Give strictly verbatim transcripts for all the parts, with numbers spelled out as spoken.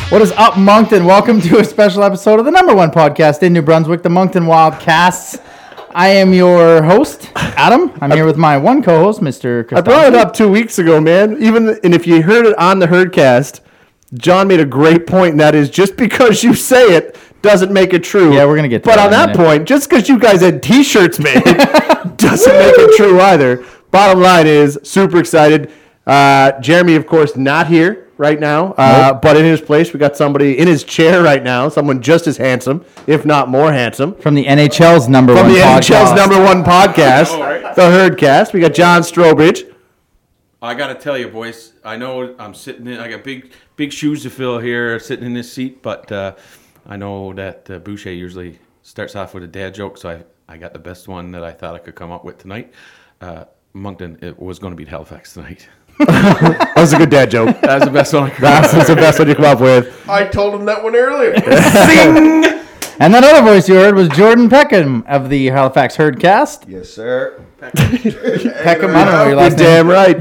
What is up, Moncton? Welcome to a special episode of the number one podcast in New Brunswick, the Moncton Wildcasts. I am your host, Adam. I'm here with my one co-host, Mister Christophe. I brought it up two weeks ago, man. Even and if you heard it on the Herdcast, John made a great point, and that is just because you say it doesn't make it true. Yeah, we're gonna get to But that on that in a minute. point, just because you guys had T-shirts made doesn't make it true either. Bottom line is, super excited. Uh, Jeremy, of course, not here right now, uh, Nope. but in his place, we got somebody in his chair right now, someone just as handsome, if not more handsome. From the N H L's number From one the podcast. N H L's number one podcast, the Herdcast. We got John Strobridge. I gotta tell you, boys. I know I'm sitting in. I got big, big shoes to fill here, sitting in this seat. But uh, I know that uh, Boucher usually starts off with a dad joke, so I, I got the best one that I thought I could come up with tonight. Uh, Moncton, it was going to beat Halifax tonight. That was a good dad joke. That's the best one I could. That's the best one you come up with. I told him that one earlier. Zing! And that other voice you heard was Jordan Peckham of the Halifax Herdcast. Yes, sir. Peckham, I don't know your You're last name. damn right.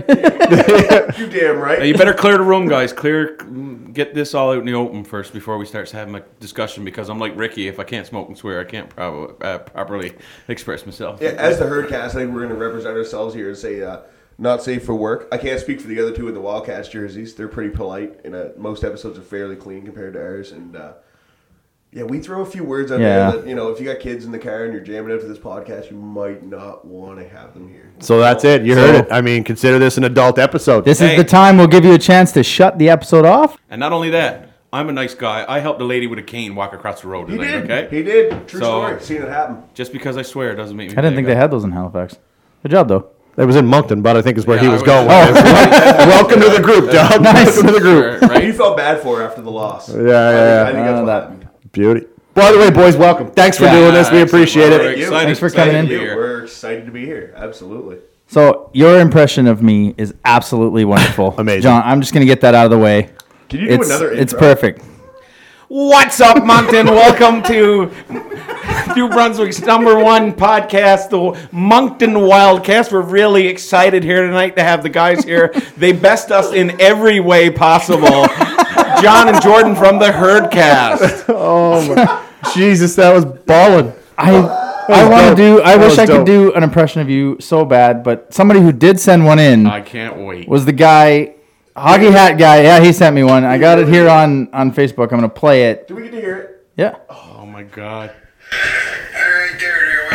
You damn right. Now, you better clear the room, guys. Clear, get this all out in the open first before we start having a discussion. Because I'm like Ricky. If I can't smoke and swear, I can't prob- uh, properly express myself. Yeah, as the Herdcast, I think we're going to represent ourselves here and say uh, not safe for work. I can't speak for the other two in the Wildcats jerseys. They're pretty polite, and uh, most episodes are fairly clean compared to ours. And uh, yeah, we throw a few words out Yeah. there that, you know, if you got kids in the car and you're jamming out to this podcast, you might not want to have them here. So that's it. You heard it. I mean, consider this an adult episode. This Hey. is the time we'll give you a chance to shut the episode off. And not only that, I'm a nice guy. I helped a lady with a cane walk across the road He tonight. did. Okay. He did. True So- story. Seen it happen. Just because I swear doesn't make me. I didn't think they had those in Halifax. Good job, though. It was in Moncton, but I think is where he Yeah, was I going. was- with it. Welcome to the group, dog. Welcome to the group. Right? You felt bad for her after the loss. Yeah, yeah, yeah. I think, I think Uh, that's what that- happened. Beauty. By the way, boys, welcome. Thanks for Yeah. doing this. We Excellent. appreciate Well, it. we're excited- Thanks for excited coming to in. be here. We're excited to be here. Absolutely. So your impression of me is absolutely wonderful. Amazing. John, I'm just going to get that out of the way. Can you do It's, another it's intro? perfect. What's up, Moncton? Welcome to New Brunswick's number one podcast, the Moncton Wildcast. We're really excited here tonight to have the guys here. They best us in every way possible. John and Jordan from the Herdcast. Oh, my. Jesus, that was balling. I I was want to dope. do. I That wish was I could dope. do an impression of you so bad, but somebody who did send one in I can't wait. was the guy, Hoggy Hat guy. Yeah, he sent me one. I got it here on on Facebook. I'm gonna play it. Do we get to hear it? Yeah. Oh my God. All right, there, there,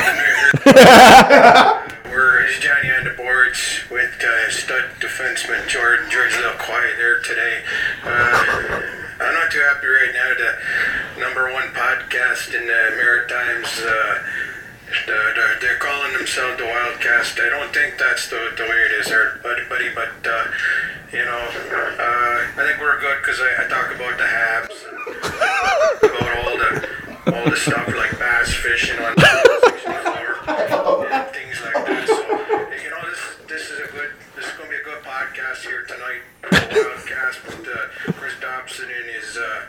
welcome to We're it's Johnny on the boards with uh, stud defenseman Jordan. Jordan's a little quiet there today. Uh, I'm not too happy right now. The number one podcast in the Maritimes. Uh, the, the, they're calling themselves the Wildcast. I don't think that's the, the way it is, there, buddy. buddy but uh, you know, uh, I think we're good because I, I talk about the Habs and about all the all the stuff like bass fishing on the floor and things like that. So you know, this this is a good this is going to be a good podcast here tonight. Wildcast with uh, Chris Dobson and his uh,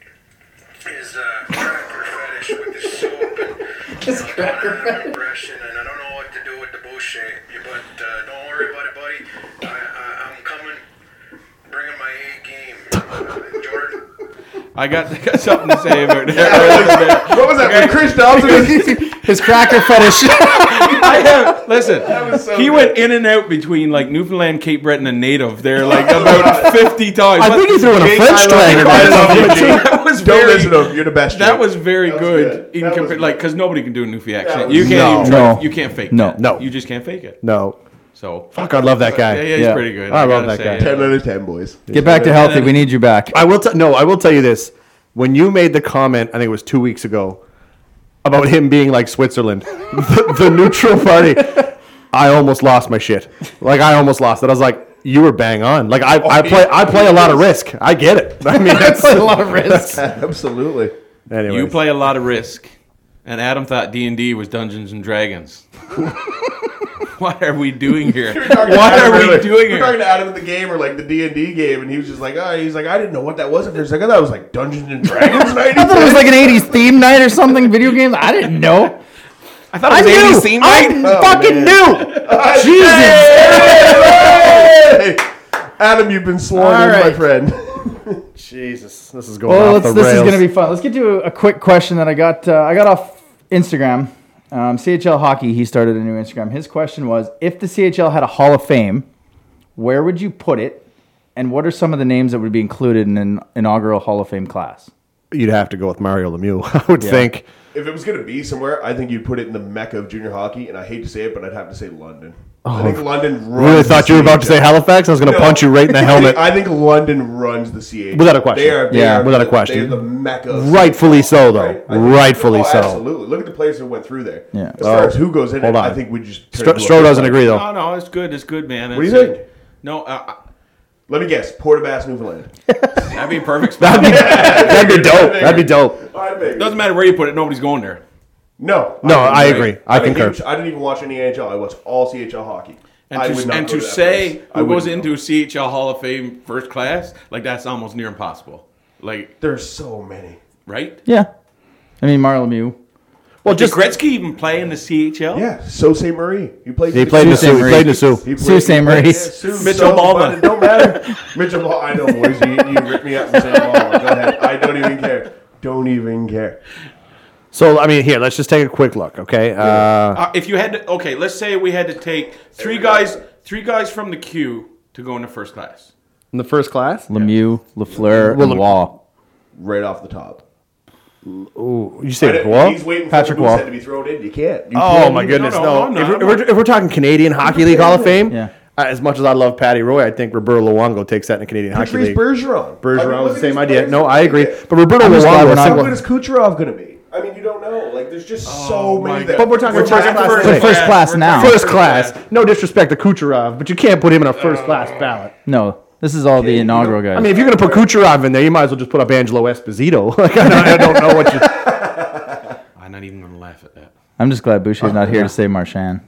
his uh, cracker fetish with his soap and his cracker fetish impression. And I don't know what to do with the Boucher, but uh, don't worry about it, buddy. I, I, I'm coming, bringing my A game. Uh, Jordan. I got, I got something to say about that. What was that? When Chris Dobson? His cracker fetish. I have, listen, was so he good. went in and out between like Newfoundland, Cape Breton, and Native there like about fifty times. I think he threw in a Jake, French I love twang you. in I there. love you, Jake. That was Don't very, listen to him. You're the best. that Jake. was very That was good. good. In That was compa- good. like, because nobody can do a Newfie accent. was You can't No. even try. No. You can't fake No. that. No. You just can't fake it. No. So, Fuck, I love that guy. yeah, yeah, he's Yeah. pretty good. I love gotta that say guy. it. ten out of ten, boys. Get back to healthy. We need you back. I will. T- no, I will tell you this. When you made the comment, I think it was two weeks ago, about him being like Switzerland, the, the neutral party, I almost lost my shit. Like I almost lost it. I was like, you were bang on. Like I, I play, I play a lot of Risk. I get it. I mean, that's a lot of risk. Absolutely. Anyways. You play a lot of Risk, and Adam thought D and D was Dungeons and Dragons. What are we doing here? What are we doing We're talking here? to Adam at the game or like the D and D game, and he was just like, "Oh, he's like, I didn't know what that was." And there's like, "I thought it was like Dungeons and Dragons night." I thought it was like an eighties theme night or something. Video games. I didn't know. I thought I it was eighties knew. theme I night. Oh, fucking man. knew. Jesus. Hey! Adam, you've been sworn All in, my right. friend. Jesus, this is going Well, off let's, the this rails. is going to be fun. Let's get to a quick question that I got. Uh, I got off Instagram. Um, C H L Hockey. He started a new Instagram. His question was: if the C H L had a Hall of Fame, where would you put it? And what are some of the names that would be included in an inaugural Hall of Fame class? You'd have to go with Mario Lemieux, I would Yeah. think. If it was going to be somewhere, I think you'd put it in the mecca of junior hockey, and I hate to say it, but I'd have to say London. I think London runs I really thought the you were about to C H L. say Halifax. I was going to No. punch you right in the I helmet. think, I think London runs the C H L. Without a question. They are, they Yeah, are without a the- question. They're the mecca of Rightfully C H L, so, though. right? I think- Rightfully oh, so. Absolutely. Look at the players that went through there. Yeah. As Oh, far as who goes in hold it, on. I think we just... turn Stro, into a Stro big doesn't fight. agree, though. No, no, it's good. It's good, man. What do you It's, think? uh, No, uh, Let me guess. Port aux Basques, Newfoundland. that'd be a perfect That'd spot. be, that'd be dope. That'd be dope. I'd make it. Doesn't matter where you put it. Nobody's going there. No. No, didn't, I right? agree. I didn't concur. even- I didn't even watch any N H L. I watched all C H L hockey. And I to, would not and go to that say place. I who goes wouldn't into go. a C H L Hall of Fame first class, like that's almost near impossible. Like, There's so many. right? Yeah. I mean, Mario Lemieux. Well, Did just Gretzky even play in the C H L? Yeah. Sault Ste. Marie. He played. he played in the Sault Ste. Sioux. He Marie. played in the Sioux. He played- Sault Ste. he played- Marie. yeah, Sioux, Mitchell so, Baldwin. but It don't matter. Mitchell Baldwin. I know, boys. You, you ripped me up and said Baldwin. Go ahead. I don't even care. Don't even care. So, I mean, here, let's just take a quick look, okay? Uh, Uh, if you had to, okay, let's say we had to take three guys, three guys from the queue to go into first class. in the first class? Lemieux, Lafleur, Well, and Wall. Right off the top. Ooh, you say And what? He's waiting Patrick for Wall. the to be thrown in. You can't. You Oh can't. my goodness, no, no! no, no, if, we're, no. if, we're, if we're talking Canadian Hockey League Hall of Fame, Yeah. uh, as much as I love Patty Roy, I think Roberto Luongo takes that in the Canadian Hockey Patrice League. Bergeron. Bergeron I mean, was look the at same these idea. players No, that I play agree. there. But Roberto I'm just glad Luongo, we're not- How single- good is Kucherov going to be? I mean, you don't know. Like, there's just so many. my That, But we're talking We're first talking class. first today. First class We're now. talking First class. No disrespect to Kucherov, but you can't put him in a first class ballot. No, this is all the you inaugural know- guys. I mean, if you're going to put Kucherov in there, you might as well just put up Angelo Esposito. Like, I don't, I don't know what you. I'm not even going to laugh at that. I'm just glad Boucher's not here to say Marchand.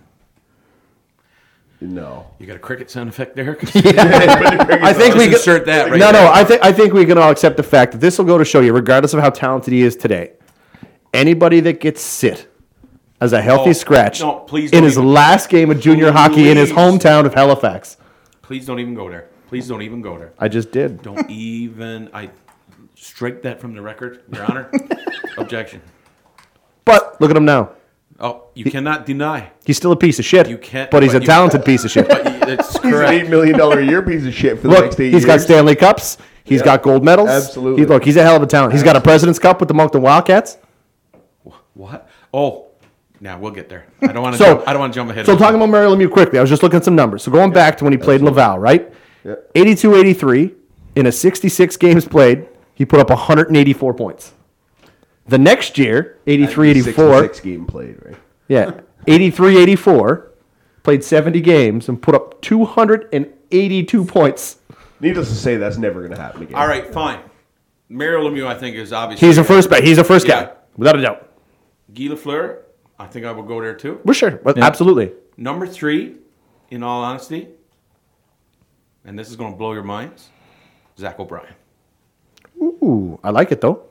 No. You got a cricket sound effect there? I think we Just insert that right No, there. no. I think I think we can all accept the fact that this will go to show you, regardless of how talented he is today, anybody that gets sit as a healthy Oh, scratch no, please in don't his even- last game of junior hockey in his Please. hometown of Halifax. Please don't even go there. Please don't even go there. I just did. Don't even. I strike that from the record, Your Honor. Objection. But look at him now. Oh, you cannot deny. He's still a piece of shit. You can't- But he's but a you- talented piece of shit. But it's He's an correct. eight million dollar a year piece of shit for the Look, next eight he's got years. Stanley Cups. He's Yeah. got gold medals. Absolutely. He, look, he's a hell of a talent. He's got a President's Cup with the Moncton Wildcats. What? Oh, now we'll get there. I don't want to. So- jump, I don't want to jump ahead. So of talking about Mario Lemieux quickly, I was just looking at some numbers. So going back to when he played in Laval, right? Yeah. eighty-two eighty-three, in a sixty-six games played, he put up one hundred eighty-four points. The next year, eighty-three eighty-four, Six game played, right? yeah, eighty-three eighty-four, played seventy games and put up two hundred eighty-two points. Needless to say, that's never going to happen again. All right, fine. Mario Lemieux, I think, is obviously. He's a first bet. He's a first Yeah. guy, without a doubt. Guy Lafleur, I think I would go there too. We're sure, but absolutely. Number three, in all honesty, and this is going to blow your minds, Zach O'Brien. Ooh, I like it though.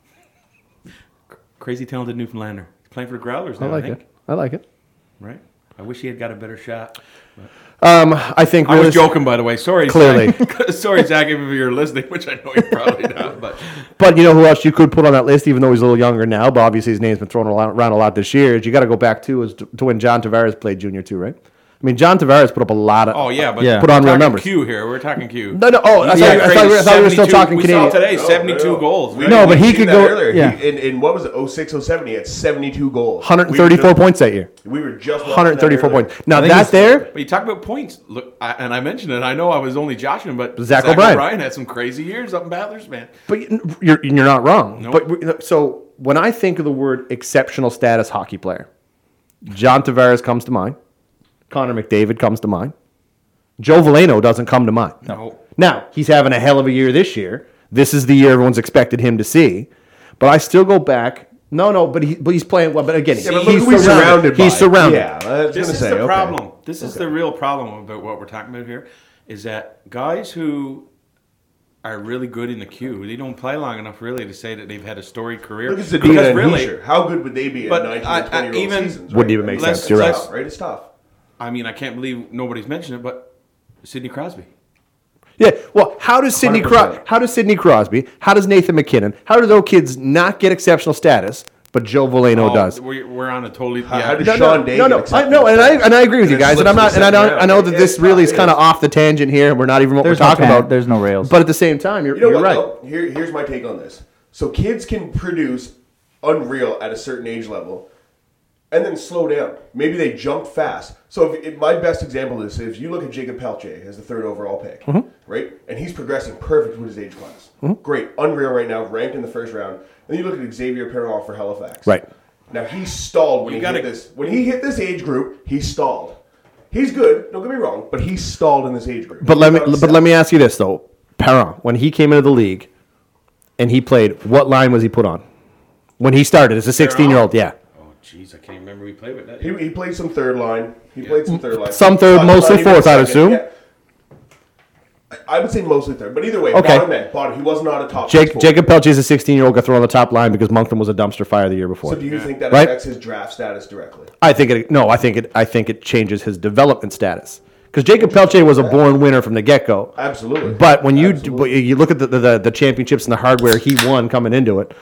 Crazy talented Newfoundlander. He's playing for the Growlers now, I I, like think. it. I like it. Right? I wish he had got a better shot. Um, I think I was realis- joking, by the way. Sorry, Clearly. Zach. Sorry, Zach, if you're listening, which I know you're probably not. But But you know who else you could put on that list, even though he's a little younger now, but obviously his name's been thrown around a lot this year, is you got to go back to is to, to when John Tavares played junior too, right? I mean, John Tavares put up a lot of. oh yeah, but Yeah. Put on we're real talking numbers. Q here. We're talking Q. No, no. Oh, I thought, Yeah, you- I, thought, crazy. we- I thought we were still seventy-two talking we Canadian. saw today No, seventy-two no, no. goals. We- right? No, but we he seen could that go- Earlier. yeah. He, in, in what was it? oh six oh seven, he had seventy-two goals. one hundred We were thirty-four just- points that year. We were just one hundred thirty-four watching that points. Now think that he's- there, But you talk about points, look, I, and I mentioned it. I know I was only joshing, but Zach Zach, O'Brien. O'Brien. had some crazy years up in Bathurst, man. but you're you're not wrong. Nope. But we- so when I think of the word exceptional status hockey player, John Tavares comes to mind. Connor McDavid comes to mind. Joe Veleno doesn't come to mind. No. Now, he's having a hell of a year this year. This is the year everyone's expected him to see. But I still go back. No, no, but he but he's playing well. But again, Yeah, but he's look who he's surrounded by. He's surrounded. Yeah, I was This going to is say, the okay. problem. This is the real problem about what we're talking about here, is that guys who are really good in the queue, they don't play long enough really to say that they've had a storied career. Look at Zadina Because and really, Hischier. How good would they be But at nineteen I- and twenty I- year old even- seasons? Wouldn't right? even make Let's- sense. You're right. let's- Tough, right? It's tough. I mean, I can't believe nobody's mentioned it, but Sidney Crosby. Yeah, well, how does Sidney one hundred Cros- percent. how does Sidney Crosby, how does Nathan McKinnon, how do those kids not get exceptional status, but Joe Veleno Oh, does? We're, we're on a totally. How- Yeah. how did No, Sean no, Day no, get no, I, accepted no, and I status? and I agree with you And then guys, and I'm slips not, to and I the don't, second I know round. that Yeah, this yeah, really it's is kind of tough. off the tangent here, and we're not even what There's we're no talking tan- about. there's no rails. But at the same time, you're, You know you're what? right. Though? Here, here's my take on this. So kids can produce unreal at a certain age level, and then slow down. Maybe they jump fast. So if, if my best example is if you look at Jacob Pelche as the third overall pick, Mm-hmm. right, and he's progressing perfect with his age class. Great, unreal right now, ranked in the first round. And you look at Xavier Perron for Halifax. Right. Now he stalled when You he gotta- hit this. When he hit this age group, he stalled. He's good. Don't get me wrong, but he stalled in this age group. But let me, He's not but let me ask you this though, Perron, when he came into the league, and he played, what line was he put on? When he started as a sixteen-year-old, yeah. Oh, jeez, I can't remember we played with that. He, he played some third line. He played some third line. Some third, Not- mostly not even fourth, I'd second. assume. Yeah. I I would say mostly third, but either way, Okay. bottom end, bottom. He was not a top. Jake, six Jacob Pelche is a sixteen-year-old got thrown on the top line because Moncton was a dumpster fire the year before. So do you think that Right. affects his draft status directly? I think it. No, I think it. I think it changes his development status because Jacob Pelche was a born winner from the get-go. Absolutely. But when you Absolutely. you look at the, the the championships and the hardware he won coming into it,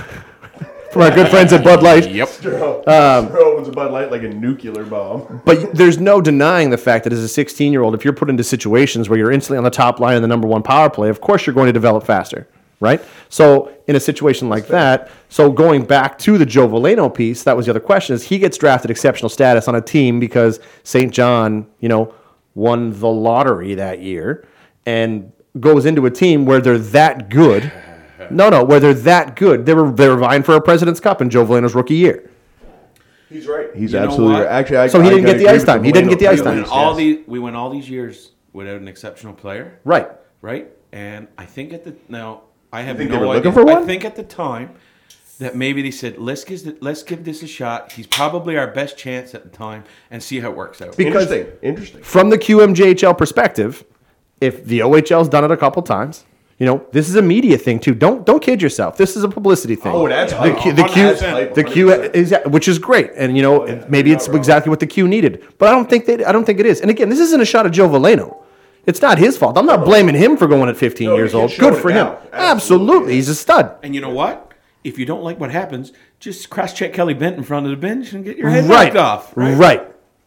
from our good friends at Bud Light. Yep. Stroh Stroh opens a Bud Light like a nuclear bomb. But there's no denying the fact that as a sixteen-year-old, if you're put into situations where you're instantly on the top line in the number one power play, of course you're going to develop faster, right? So in a situation like that, so going back to the Joe Veleno piece, that was the other question, is he gets drafted exceptional status on a team because Saint John, you know, won the lottery that year and goes into a team where they're that good. No, no, where they're that good. They were they were vying for a President's Cup in Joe Veleno's rookie year. He's right. He's You know absolutely what? right. Actually, I, So he I didn't gotta get the agree ice with time. He didn't get the Veleno. ice He time. We was, went all yes. these we went all these years without an exceptional player, Right. right? And I think at the now I have think no they were idea. looking for I one? think at the time that maybe they said let's give th- let's give this a shot. He's probably our best chance at the time, and see how it works out. Because- Interesting. Interesting. From the Q M J H L perspective, if the O H L's done it a couple times, you know, this is a media thing too. Don't don't kid yourself. This is a publicity thing. Oh, that's the hype. Q, the Q, That's hype, the Q one hundred percent. is which is great, and you know, yeah. maybe You're it's not wrong. exactly what the Q needed. But I don't think they, I don't think it is. And again, this isn't a shot at Joe Veleno. It's not his fault. I'm not blaming him for going at fifteen No, years you can old. show Good it for him. now. Absolutely, Absolutely. he's a stud. And you know what? If you don't like what happens, just cross check Kelly Bent in front of the bench and get your head Right. knocked off. right.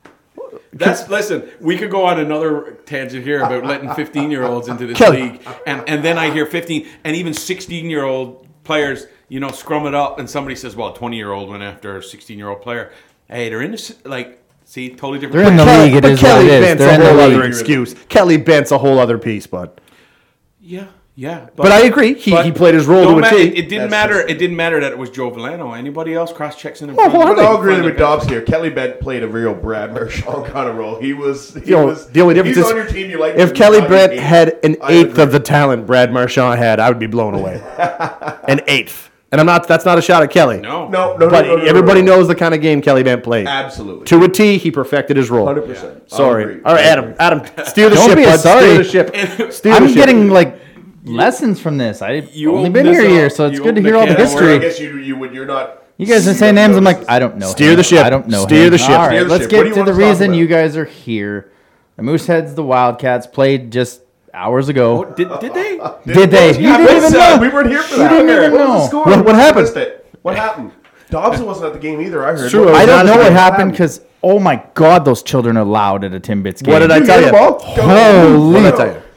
That's listen. We could go on another tangent here about letting fifteen-year-olds into this Kelly. league, and and then I hear fifteen and even sixteen-year-old players, you know, scrum it up, and somebody says, "Well, a twenty-year-old went after a sixteen-year-old player." Hey, they're in this like, see, totally different. They're in the players. league. It but is Kelly what it is. Bent's They're a in the whole league. other excuse. Kelly Bent's a whole other piece, bud. Yeah, yeah. But I agree. He, but he played his role don't to a ma- T. It, it didn't That's matter. just- It didn't matter that it was Joe Veleno. Anybody else cross checks in. in Oh, front of well, the- I'll in agree front with of the bench. Dobbs here. Kelly Bent played a real Brad Marchand kind of role. He was. He The only, was the only if difference he's is on your team, you like if him, Kelly he's on your Brent team. had an I eighth agree. of the talent Brad Marchand had, I would be blown away. An eighth. And I'm not. That's not a shot at Kelly. No, No, no, But no, no, no, everybody no, no. knows the kind of game Kelly Bent played. Absolutely. To a T, he perfected his role. one hundred percent. I'll Sorry. agree. All right, I'll Adam. agree. Adam, steer the Don't ship, be bud. sorry. Steer the ship. Steer the I'm ship. getting like lessons from this. I've You only opened been here a this year, up. so it's You good to opened hear the all the can of Well, I history. guess you you would you're not. You guys are saying names. I'm like, I don't know. Steer him. the ship. I don't know. Steer him. the ship. All right, Steer the let's ship. get What do you to want the to talk reason about? you guys are here. The Mooseheads, the Wildcats, played just hours ago. Did, did they? Did they? You Yeah, didn't what's even that? know. We weren't here for You that. didn't even What was know. the score? What- what We happened? missed it. What happened? Dobson wasn't at the game either. I heard. true. What- I don't Not know as what good. happened because, oh my God, those children are loud at a Timbits game. What did I You tell get you? the ball? Holy. What did I tell you?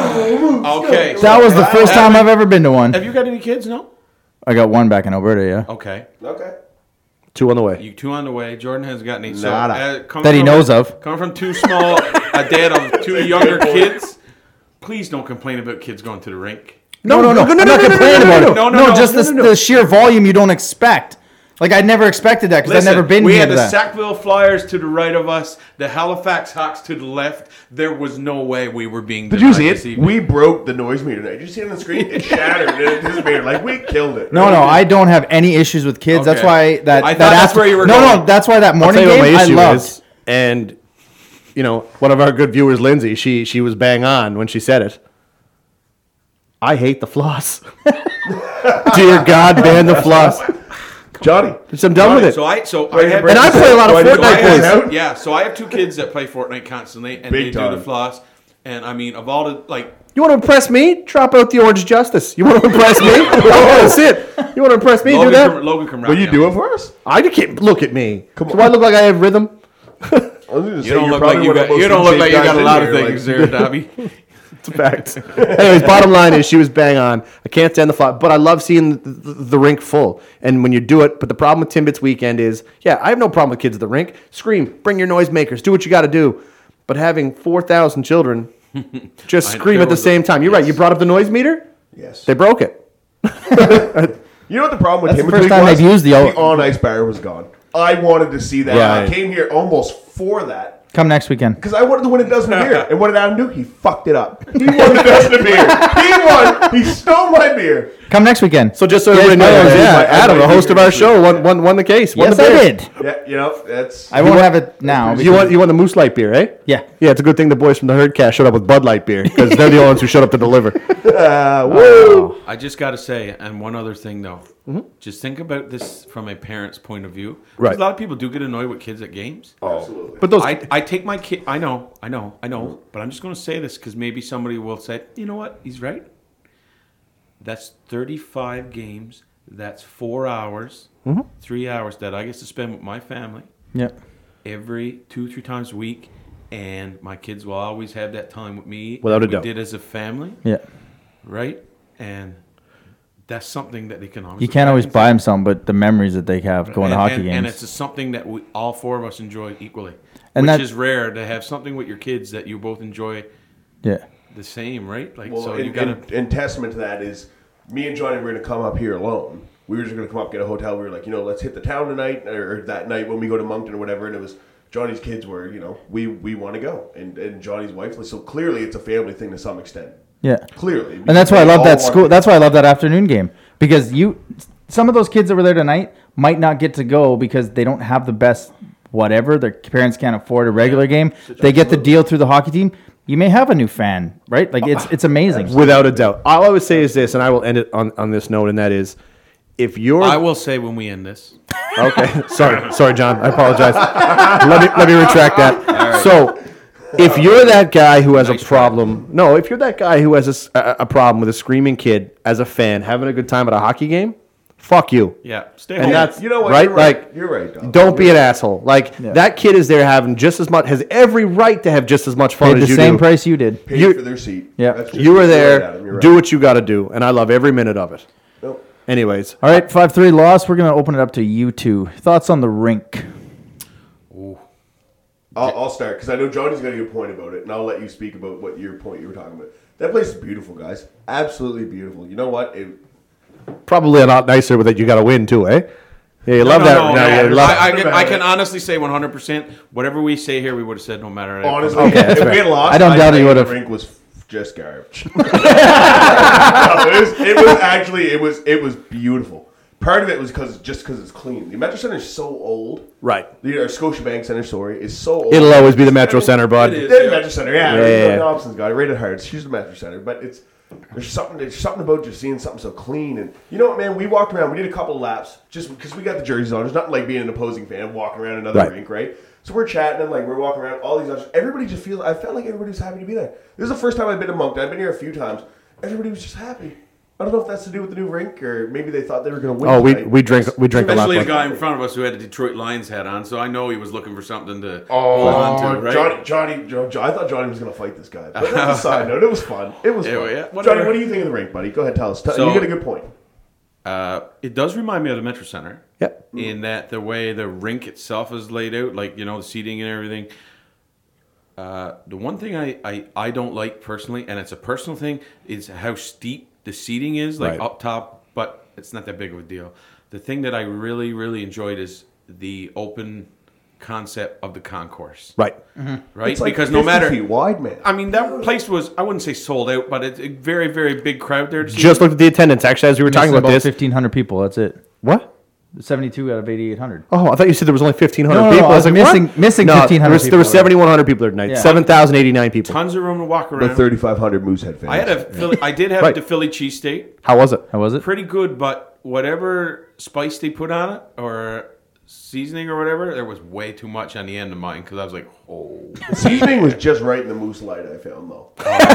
Okay. That was the first time I've ever been to one. Have you got any kids? No. I got one back in Alberta, yeah. Okay. Okay. Two on the way. You two on the way. Jordan has got any. So, Nada. uh, coming That he from- knows of. Coming from two small, a dad of two younger kids. Please don't complain about kids going to the rink. No, no, no. no, no, I'm no, not no, complaining no, no, about no, it. no, No, no, no, just no, the, no, no. the sheer volume you don't expect. Like, I never expected that because I've Listen, never been we here had to the that. Sackville Flyers to the right of us, the Halifax Hawks to the left. There was no way we were being. Did you see this it? evening. We broke the noise meter. Did you see it on the screen? It shattered. It disappeared. Like we killed it. No, no, I don't have any issues with kids. That's Okay. why that. I that thought that's after- where you were No, going. no, that's why that I'll morning tell you what game my I issue loved. is. And, you know, one of our good viewers, Lindsay, she she was bang on when she said it. I hate the floss. Dear God, ban the floss. Johnny. So I'm done with it. So I, so I have, And I play a lot of Do I need to Fortnite, break boys. this out? Yeah, so I have two kids that play Fortnite constantly, and Big they do time. the floss. And I mean, of all the like, You want to impress me? Drop out the Orange Justice. You want to impress me? Oh, that's it. You want to impress me? Logan do that. Can, Logan can rap Will you down. do it for us? I can't look at me. Come Do on. I look like I have rhythm? I was gonna You say, don't you're look like probably you one of got. the You most don't look like you in-shape got a guys lot in of here, things like- there, Dobby. It's a fact. Anyways, bottom line is she was bang on. I can't stand the fly, but I love seeing the, the, the rink full. And when you do it, but the problem with Timbits weekend is, yeah, I have no problem with kids at the rink. Scream, bring your noisemakers, do what you got to do. But having four thousand children just I- scream there at the was a- same time. You're right. You brought up the noise meter. Yes. They broke it. You know what the problem with That's him the first time was? they've used the the old- on ice bar was gone. I wanted to see that. Yeah. I came here almost for that. Come next weekend. Because I wanted to win a dozen of beer. And what did Adam do? He fucked it up. He won the dozen of beer. He won. He stole my beer. Come next weekend. So just so Yes, everybody knows, I- yeah, I- I Adam, might the be host of here our this show, weekend. won, won, won the case. Won Yes, the I beer. did. Yeah, you know, that's... I won't have it now. You because- want you want the Moose Light beer, eh? Yeah. Yeah, it's a good thing the boys from the Herdcast showed up with Bud Light beer because they're the only ones who showed up to deliver. Uh, woo! I just got to say, and one other thing though, Mm-hmm. just think about this from a parent's point of view. 'Cause Right. A lot of people do get annoyed with kids at games. Absolutely. But those, I, I take my kid. I know, I know, I know. But I'm just going to say this because maybe somebody will say, you know what? He's right. That's thirty-five games. That's four hours, Mm-hmm. three hours that I get to spend with my family Yeah. every two, three times a week. And my kids will always have that time with me. Without a we doubt. did as a family, Yeah. right? And that's something that they can always. You can't always buy them something, but the memories that they have going and, to hockey and, games. and it's something that we all four of us enjoy equally, And which that- is rare to have something with your kids that you both enjoy yeah. the same, right? Like, Well, so in, you gotta. in, in testament to that is me and Johnny were going to come up here alone. We were just going to come up, get a hotel. We were like, you know, let's hit the town tonight or that night when we go to Moncton or whatever. And it was Johnny's kids were, you know, we, we want to go. And, and Johnny's wife. So clearly it's a family thing to some extent. Yeah. Clearly. And that's why I They love all that want school. to- That's why I love that afternoon game because you, some of those kids that were there tonight might not get to go because they don't have the best whatever. Their parents can't afford a regular game. They get the deal through the hockey team. You may have a new fan, right? Like it's it's amazing. without a doubt. All I would say is this, and I will end it on, on this note, and that is, if you're I will say when we end this, okay, sorry, sorry, John, I apologize. let me let me retract that. So, if you're that guy who has Nice a problem, no, if you're that guy who has a s- a, a problem with a screaming kid as a fan having a good time at a hockey game, fuck you. yeah, stay And home. that's You know what? right. You're right. Like, You're right, Dom. don't be You're an right. asshole. Like Yeah. that kid is there having just as much, has every right to have just as much fun Paid as the you same do. price you did. Paid you- for their seat. Yeah. That's just- You were you're there. right, Adam, you're Do right. what you got to do, and I love every minute of it. Nope. Anyways, All right, five three loss. We're gonna open it up to you two. Thoughts on the rink? I'll, I'll start because I know Johnny's got a good point about it, and I'll let you speak about what your point you were talking about. That place is beautiful, guys. Absolutely beautiful. You know what? It, probably a lot nicer with it. You got to win too, eh? Yeah, you No, love no, that. no, no, no, you love- I, I, can, I about can it. honestly say one hundred percent. Whatever we say here, we would have said no matter. what. honestly, Okay, that's if fair. we had lost, I don't I'd doubt say he the would've- rink was f- just garbage. No, it, was, it was actually it was it was beautiful. Part of it was because just because it's clean. The Metro Center is so old. right. The or Scotiabank Center, sorry, is so old. It'll always be the Metro Center, bud. It is. The Metro Center, yeah. Yeah, yeah, yeah. Dobson's got it. Rated hard. She's the Metro Center, but it's there's something there's something about just seeing something so clean. And you know what, man? We walked around. We did a couple of laps just because we got the jerseys on. There's nothing like being an opposing fan walking around another Right. rink, right? So we're chatting and like we're walking around. All these others, everybody just feels. I felt like everybody was happy to be there. This is the first time I've been to Moncton. I've been here a few times. Everybody was just happy. I don't know if that's to do with the new rink or maybe they thought they were going to win. Oh, we tonight. we drink we drink a lot. Especially the More. guy in front of us who had a Detroit Lions hat on, so I know he was looking for something to hold on to, Oh, right? Johnny, Johnny, Jo- Jo- I thought Johnny was going to fight this guy. But that's a side note. It was fun. It was Yeah, fun. yeah, Johnny, whatever. what do you think of the rink, buddy? Go ahead, tell us. Tell, So- you got a good point. Uh, it does remind me of the Metro Center Yep. in that the way the rink itself is laid out, like, you know, the seating and everything. Uh, the one thing I, I, I don't like personally, and it's a personal thing, is how steep the seating is, like Right. up top, but it's not that big of a deal. The thing that I really, really enjoyed is the open concept of the concourse, Right. right? It's like because no fifty matter, feet wide, man. I mean, that place was, I wouldn't say sold out, but it's a very, very big crowd there. To see. Just looked at the attendance. Actually, as we were talking Missing about this. fifteen hundred people. That's it. What? seventy-two out of eighty-eight hundred. Oh, I thought you said there was only fifteen hundred No, no, no, people. I was like, missing- what? missing no, fifteen hundred There was, there was people. seventy-one hundred people there tonight. Yeah. seven thousand eighty-nine people. Tons of room to walk The around. thirty-five hundred Moosehead fans. I had a Philly, I did have Right. the Philly cheesesteak. How was it? How was it? Pretty good, but whatever spice they put on it or seasoning or whatever, there was way too much on the end of mine because I was like, oh. The seasoning was just right in the Moose Light, I found, though.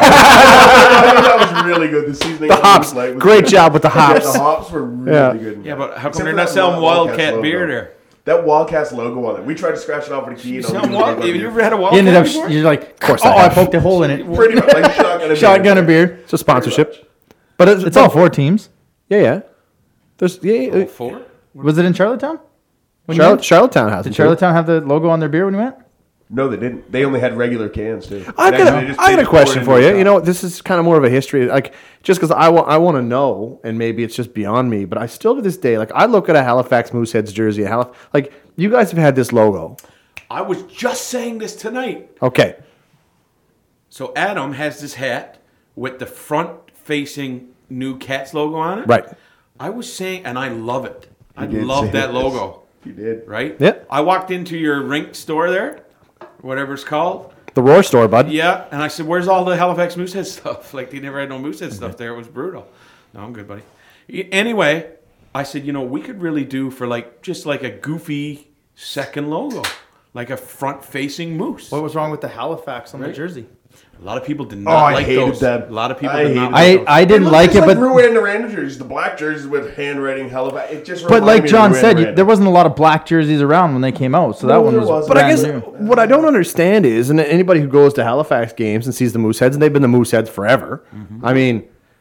That was really good. The seasoning The on hops. Moose Light was Great good. job with the Yeah, hops. the hops were really Yeah. good. Yeah, but how come Except they're for not that selling Wildcats Wildcat logo. beer there? That Wildcats logo on it. We tried to scratch it off with a key. You, and selling all Wild- these you other- ever had a You Wildcat ended up, before? you're like, of course oh, I I have. poked a hole in it. Pretty much like shotgun and Shotgun a beer. It's a sponsorship. But it's, It's all four teams. Yeah, yeah. There's yeah. yeah. Oh, four? Was it in Charlottetown? When you Charlotte, went? Charlottetown has Did them, too. Charlottetown have the logo on their beer when you went? No, they didn't. They only had regular cans, too. I And got, actually, they a, just- I they got a just poured it question in for the you. cup. You know, this is kind of more of a history, like just because I want, I want to know, and maybe it's just beyond me, but I still to this day, like I look at a Halifax Mooseheads jersey, a Halif- like you guys have had this logo. I was just saying this tonight. Okay, So Adam has this hat with the front-facing new Cats logo on it. right? I was saying, and I love it. I did love say that this. logo. You did. Right? Yeah. I walked into your rink store there, whatever it's called. The Roar store, bud. Yeah, and I said, "Where's all the Halifax Moosehead stuff?" Like they never had no Moosehead stuff there. It was brutal. No, I'm good, buddy. Y- Anyway, I said, you know, we could really do for like just like a goofy second logo, like a front-facing moose. What was wrong with the Halifax on Right. the jersey? A lot of people did Oh, not I like hated those. them. A lot of people I did not hated like I, those. I didn't like it, but Rouyn Miranda jerseys, the black jerseys with handwriting Halifax. It just but reminded like me of John Rouyn said, you, Miranda. there wasn't a lot of black jerseys around when they came out, so that No, one there was. wasn't. But I brand guess new. what I don't understand is, and anybody who goes to Halifax games and sees the Mooseheads, and they've been the Mooseheads forever. I mean,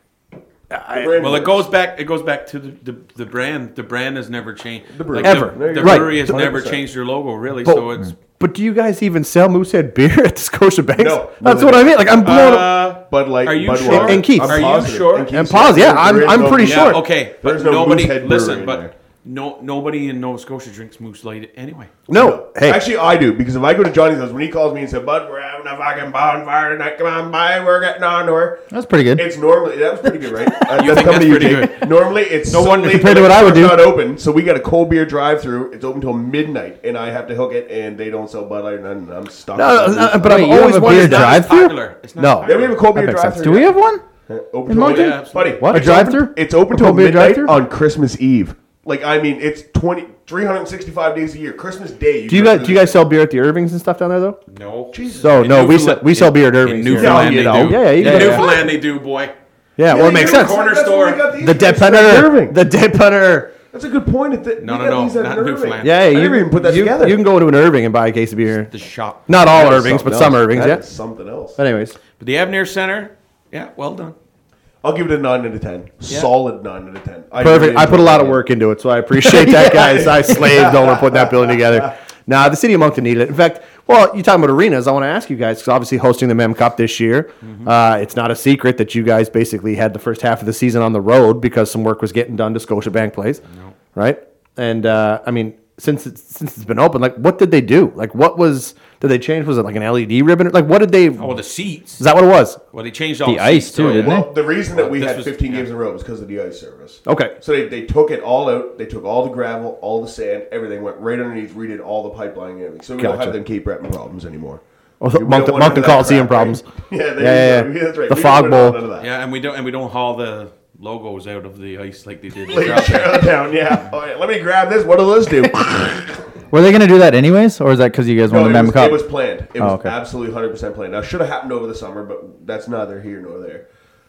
I, Brand Well, it works. goes back. It goes back to the, the, the brand. The brand has never changed. The brewery. Like, Ever. The, the Right. brewery has one hundred never percent. changed their logo, really. But- so it's. but do you guys even sell Moosehead beer at the Scotiabank? No. That's No, what they I mean. Like I'm blown. up. Uh, Bud Light, Are you Budweiser. sure? And Keith. I'm Are you positive. sure? And Keith And said pause, yeah, there I'm- is I'm no pretty Moose- sure. Yeah, okay, but There's no nobody Moosehead listen, Brewery in but there. no nobody in Nova Scotia drinks Moose Light anyway. No, hey, Actually, I do, because if I go to Johnny's house, when he calls me and says, "Bud, we're having a fucking bonfire tonight. Come on by, we're getting on to her." That's pretty good. It's normally that was pretty good, right? Uh, You think coming that's to pretty Jake. good? Normally, it's No so wonder- late compared that to what the I would store's do. Not open, so we got a cold beer drive-through. It's open till midnight, and I have to hook it, and they don't sell Bud Light, and I'm, I'm stuck. No, with no, that. but I've Wait, you have always a beer wanted It's not drive- as Drive-thru? popular. It's not No. as Yeah, we popular. have a cold That beer makes sense. drive-through. Do we have one? Open In till Moncton? midnight. buddy? What? A it's drive-thru? open- It's open A till cold beer midnight drive-thru? on Christmas Eve. Like I mean, it's twenty, three hundred sixty-five days a year. Christmas Day. do you guys do you guys sell beer at the Irvings and stuff down there though? No. So In no, we Newfoundland- sell we sell beer at In Irving's. here. Newfoundland, Yeah, they you do. know. Yeah, you in can- Newfoundland, they do, boy. Yeah, well, it makes sense. Corner That's store. where we got these The guys Dead from, Punter, Irving. the Dead Punter. That's a good point. At the, No, we no, got no, these at not Irving. Newfoundland. Yeah, I you didn't even put that you, together. you can go to an Irving and buy a case of beer. The shop. Not all That is Irvings, but something some else. Irvings. That Yeah. is something else. Anyways, But the Avner Center, yeah, well done. I'll give it a nine out of ten. Solid nine out of ten. I perfect. really I put a enjoyed lot of it. work into it, so I appreciate that, guys. I slaved over putting that building together. Nah, the city of Moncton needed it. In fact, well, you talking about arenas? I want to ask you guys because obviously hosting the Mem Cup this year, uh, it's not a secret that you guys basically had the first half of the season on the road because some work was getting done to Scotiabank Place, right? And uh, I mean, since it's, since it's been open, like, what did they do? Like, what was did they change? Was it like an L E D ribbon? Like, what did they? Oh, the seats. Is that what it was? Well, they changed all The the, ice, seats, too, so- didn't Well, the reason that we This had was- fifteen yeah. games in a row was because of the ice service. Okay. So they, they took it all out. They took all the gravel, all the sand, everything went right underneath. Redid all the pipeline and everything. So we don't Gotcha. have them Cape Breton problems anymore. Oh, We don't Moncton, want Moncton none of that Coliseum crap, problems. right? Yeah, there Yeah, you yeah, go. That's right. the We fog don't want bowl. none of that. Yeah, and we don't and we don't haul the logos out of the ice like they did. in Like Charlotte. Charlottetown, yeah. Oh, yeah. Let me grab this. What do those do? Were they going to do that anyways, or is that because you guys won No, the it, Mem was, Cup? it was planned. It Oh, was okay. absolutely one hundred percent planned. Now, should have happened over the summer, but that's neither here nor there.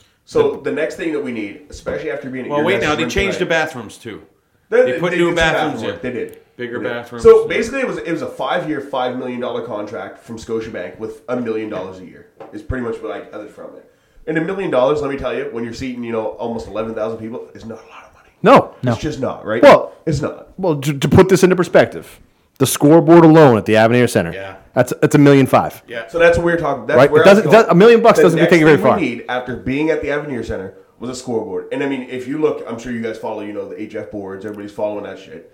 So the next thing that we need, especially after being at Well, your wait guys' now. They rink changed the tonight- bathrooms too. They, They put they new did some bathrooms bathroom in. work. They did. Bigger They did. bathrooms. So basically, it was it was a five year, five million dollar contract from Scotiabank with a million dollars a year. Is pretty much what I gathered from it. And a million dollars, let me tell you, when you're seating, you know, almost eleven thousand people, is not a lot of money. No, It's just not right. Well- it's not. Well, to, to put this into perspective, the scoreboard alone at the Avenir Center, Yeah. that's that's a million five. Yeah. So that's what we were talking. That's Right, where it I was doesn't- going. that- a million bucks The doesn't next take you very thing far. We need after being at the Avenir Center was a scoreboard. And I mean, if you look, I'm sure you guys follow. You know the H F boards. Everybody's following that shit.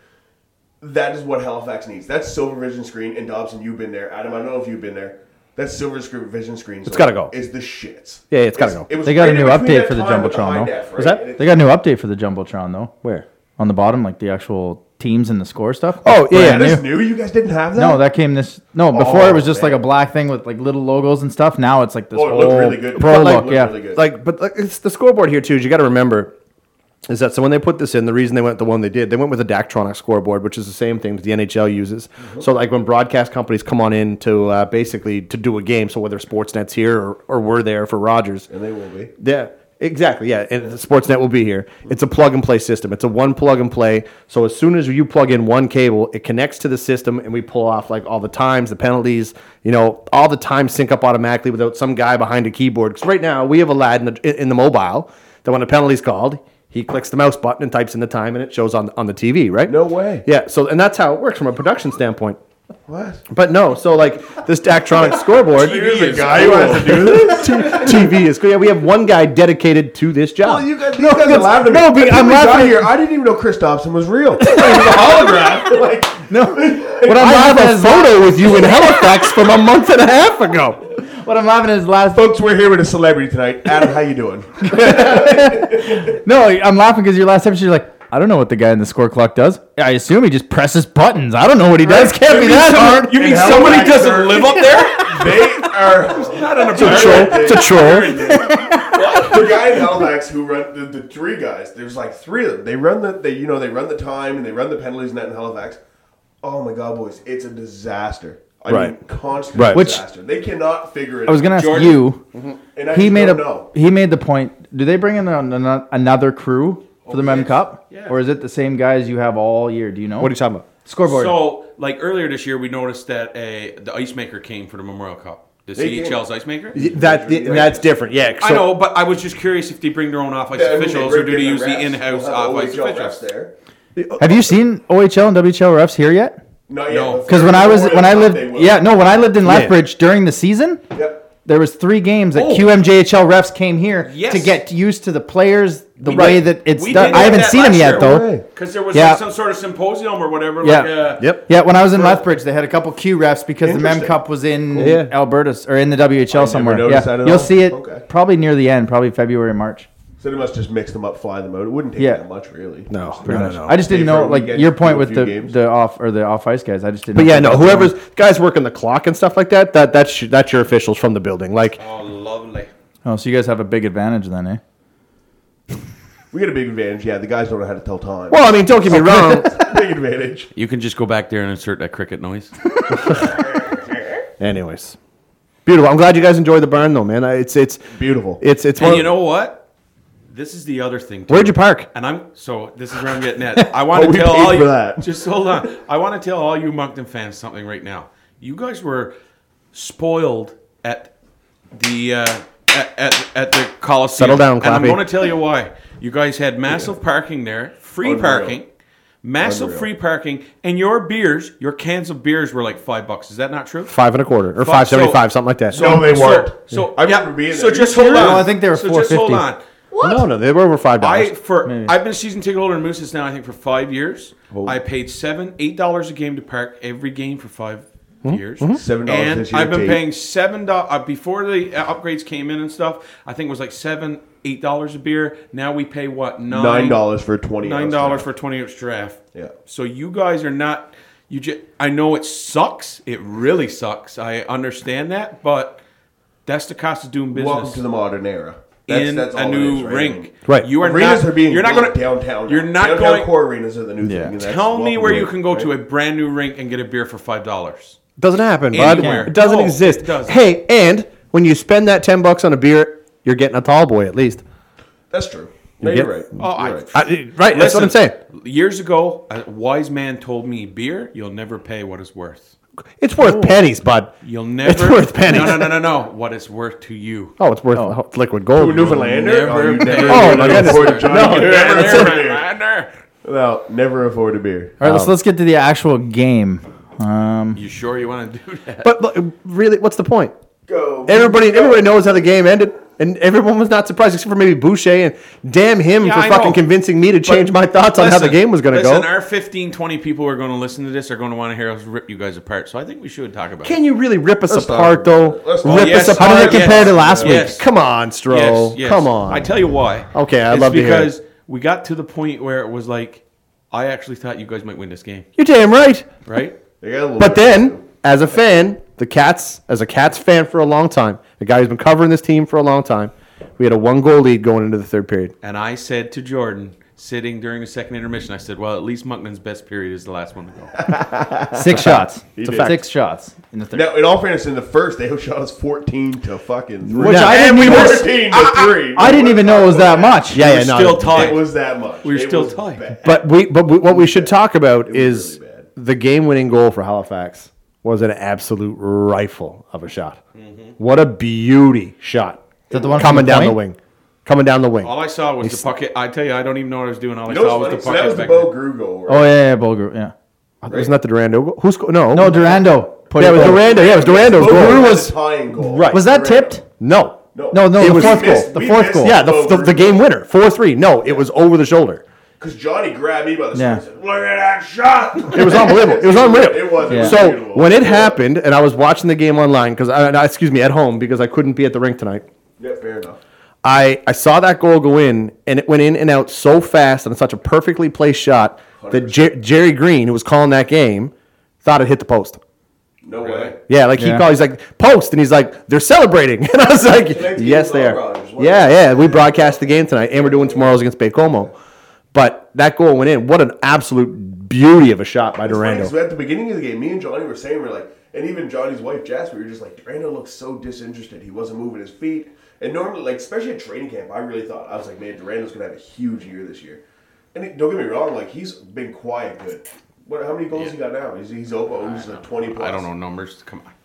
That is what Halifax needs. That's Silver Vision screen. And Dobson, you've been there. Adam, I don't know if you've been there. That Silver screen, Vision screen. It's gotta go. Is the shits. Yeah, it's gotta go. It was They got a right in new between update that for the time with Jumbotron, high though. def, right? Was that- And it- They got a new update for the Jumbotron, though. Where? On the bottom, like the actual teams and the score stuff. Oh, yeah, Brand That's new. new. You guys didn't have that. No, that came this. No, before Oh, it was just like a man. black thing with like little logos and stuff. Now it's like this Oh, it whole looked really good. pro But, like, look. looked Yeah, really good. Like, but like, it's the scoreboard here too. You got to remember, is that so when they put this in, the reason they went the one they did, they went with a Daktronics scoreboard, which is the same thing that the N H L uses. Mm-hmm. So like when broadcast companies come on in to uh, basically to do a game, so whether Sportsnet's here or, or we're there for Rogers. And they will be. Yeah, exactly, yeah. And the Sportsnet will be here. It's a plug-and-play system. It's a one plug-and-play. So as soon as you plug in one cable, it connects to the system, and we pull off like all the times, the penalties, you know, all the times sync up automatically without some guy behind a keyboard. Because right now, we have a lad in the, in the mobile that when a penalty's called, he clicks the mouse button and types in the time, and it shows on on the T V, right? No way. Yeah. So, and that's how it works from a production standpoint. What? But no, so like this Daktronics scoreboard. Here's a guy who has to do this? T V is cool. Yeah, we have one guy dedicated to this job. Well, you guys, you guys are laughing at me. no, but Until I'm we got laughing- here. I didn't even know Chris Dobson was real. He was a hologram. Like, No, what I'm I have laughing a is photo with you in Halifax from a month and a half ago. what I'm laughing is last. folks, we're here with a celebrity tonight. Adam, how you doing? No, I'm laughing because your last episode, you're like, I don't know what the guy in the score clock does. I assume he just presses buttons. I don't know what he does. Can't be that hard. You mean In somebody Halifax, doesn't sir. live up there? They are Not an It's a troll. It's a troll. the guy in Halifax who run the, the three guys. There's like three of them. They run the they you know they run the time and they run the penalties and that in Halifax. Oh my God, boys, it's a disaster. I mean, Right. constant Right. Which- disaster. They cannot figure it. I was gonna ask Jordan. you. And I He just made don't a know. he made the point. Do they bring in an, an, another crew for the Mem yes. Cup, Yeah. or is it the same guys you have all year? Do you know? What are you talking about? Scoreboard. So, like earlier this year, we noticed that a the ice maker came for the Memorial Cup. The They C H L's ice maker. That that's different. Yeah. I so- know, but I was just curious if they bring their own off ice Yeah, I mean, they officials bring or do they in use the refs. in-house We'll have off ice O H L officials? refs there. have you seen O H L and W H L refs here yet? Not yet. No. but Because for when I was Memorial when I Cup, lived, they will. yeah, no, when I lived in Yeah. Lethbridge during the season, Yep. there was three games that Oh. Q M J H L refs came here Yes. to get used to the players, the We way did- that it's we done. did I haven't that seen them last yet year. though. No way. Because there was Yeah. like some sort of symposium or whatever. Yeah. Like, uh, Yep. Yeah, when I was in Lethbridge, they had a couple Q refs because the Mem Interesting. Cup was in Yeah. Alberta or in the W H L I never somewhere. noticed Yeah, that at you'll all. see it Okay. probably near the end, probably February, March. So they must just mix them up, fly them out. It wouldn't take Yeah. that much, really. No, Pretty no, much. no, no. I just didn't Stay for know, a like weekend, your do point a with few the games. the off or the off ice guys. I just didn't. But know yeah, if no. that was Whoever's on. guys working the clock and stuff like that, that that's that's your officials from the building. Like, Oh, lovely. Oh, so you guys have a big advantage then, eh? We get a big advantage. Yeah, the guys don't know how to tell time. well, I mean, don't get me wrong. big advantage. You can just go back there and insert that cricket noise. Anyways, beautiful. I'm glad you guys enjoyed the barn, though, man. I- It's it's Beautiful. it's it's. And one- you know what? This is the other thing. Too. Where'd you park? And I'm so this is where I'm getting at. I want Oh, to we tell paid all for you. that. Just hold on. I want to tell all you Moncton fans something right now. You guys were spoiled at the uh, at, at at the Coliseum. Settle down, And I'm Clappy. going to tell you why. You guys had massive parking there, free Unreal. parking, massive Unreal. free parking, and your beers, your cans of beers were like five bucks. Is that not true? Five and a quarter or Fuck, five seventy five, so- something like that. No, they So- weren't. So, I yeah, remember being so there. just You hold serious? on. No, I think they were so just hold on. no, no, they were over five I dollars. for Maybe. I've been a season ticket holder in Moose's now I think for five years. I paid seven eight dollars a game to park every game for five years. Seven dollars and this year, I've been Tate. paying seven dollars uh, before the uh, upgrades came in and stuff. I think it was like seven eight dollars a beer. Now we pay what nine Nine dollars for a twenty. nine ounce dollars draft. for a twenty ounce draft. Yeah. So you guys are not. You just. I know it sucks. It really sucks. I understand that, but that's the cost of doing business. Welcome to the modern era. That's, in that's a all it new is, right? rink. Right. You are Arenas not. are being you're not built going downtown. You're not downtown going. core arenas are the new Yeah. thing. and that's Tell me welcome where to you it, can go to right? a brand new rink and get a beer for five dollars. Doesn't happen, bud. Anywhere. It doesn't No, exist. it doesn't. Hey, and when you spend that ten bucks on a beer, you're getting a tall boy at least. That's true. No, You you're get- right. Oh, You're I- right. I, right, that's what I'm saying. Years ago, a wise man told me, "Beer, you'll never pay what it's worth. It's worth pennies, bud. You'll never. It's worth pennies. No, no, no, no, no. What it's worth to you. Oh, it's worth liquid gold. To a Newfoundlander? Never Oh, you pay. never, Oh, never my goodness. afford Johnny. No, You never never afford a beer. Never. No, never afford a beer. All right, let's let's get to the actual game. Um, You sure you want to do that? But look, really, what's the point? Go. Everybody, everybody knows how the game ended, and everyone was not surprised except for maybe Boucher. And damn him Yeah, for I fucking know. convincing me to change my thoughts on how the Listen, game was going to listen, go. our fifteen, twenty people who are going to listen to this are going to want to hear us rip you guys apart. So I think we should talk about Can you really rip us Let's talk apart, about though? it. Let's talk Rip about us it. apart. how did it Yes. compare to last week? Yes. Come on, it. Stro. Yes, yes. Come on. I tell you why. Okay, I'd it's love to hear it. because we got to the point where it was like, I actually thought you guys might win this game, You're damn right. right? They got a little But bit. then, as a fan, the Cats, as a Cats fan for a long time, a guy who's been covering this team for a long time, we had a one goal lead going into the third period. And I said to Jordan, sitting during the second intermission. I said, well, at least Moncton's best period is the last one to go. Six shots. He did. Six shots in the third. Now, in all fairness, in the first, they shot us fourteen to fucking three. Which I and didn't we even- fourteen to three. I didn't even know it was that much. Yeah, We yeah, were no. still it- tied. It was that much. We were It still was tied. bad. But we, but we, what we should talk about was is really bad. the game-winning goal for Halifax was an absolute rifle of a shot. What a beauty shot! Is that the one from coming the down the point? wing, coming down the wing. All I saw was the puck hit. I tell you, I don't even know what I was doing. All I You know saw was what's the funny? puck So that hit was the back Bo there. Grew goal, right? Oh yeah, yeah, Bulgur, yeah. Wasn't that the Durando goal? Who's go- no? No, Durando. Put Yeah, it was goal. Durando. Yeah, it was Durando's Bo goal. Grew Was was a tying goal. right. Was that Durando. tipped? no. No, No, no, It the was- fourth we goal. missed- The we fourth missed goal. Yeah, the, Bo the, Grew. the game winner, four three. No, it was over the shoulder. Because Johnny grabbed me by the Yeah. yeah. and said, "Look at that shot!" It was unbelievable. It was unreal. It was. It Yeah. was So beautiful. when it happened, and I was watching the game online because I, I- excuse me, at home because I couldn't be at the rink tonight. Yeah, fair enough. I, I saw that goal go in, and it went in and out so fast on such a perfectly placed shot that Jer- Jerry Green, who was calling that game, thought it hit the post. No Really? way. Yeah, like he Yeah. called, he's like, post, and he's like, they're celebrating. And I was like, Tonight's game yes, is they all are. Rogers, wasn't Yeah, it? yeah, we broadcast the game tonight, and we're doing tomorrow's against Baie-Comeau. But that goal went in. What an absolute beauty of a shot by It's funny, 'cause Durando. at the beginning of the game, me and Johnny were saying, we're like, and even Johnny's wife, Jasper, we were just like, Durando looks so disinterested. He wasn't moving his feet. And normally, like, especially at training camp, I really thought, I was like, man, Durando's going to have a huge year this year. And it, don't get me wrong, like, he's been quiet good. What? How many goals he got now? He's, he's open. He's like twenty plus. I don't know numbers. Come on.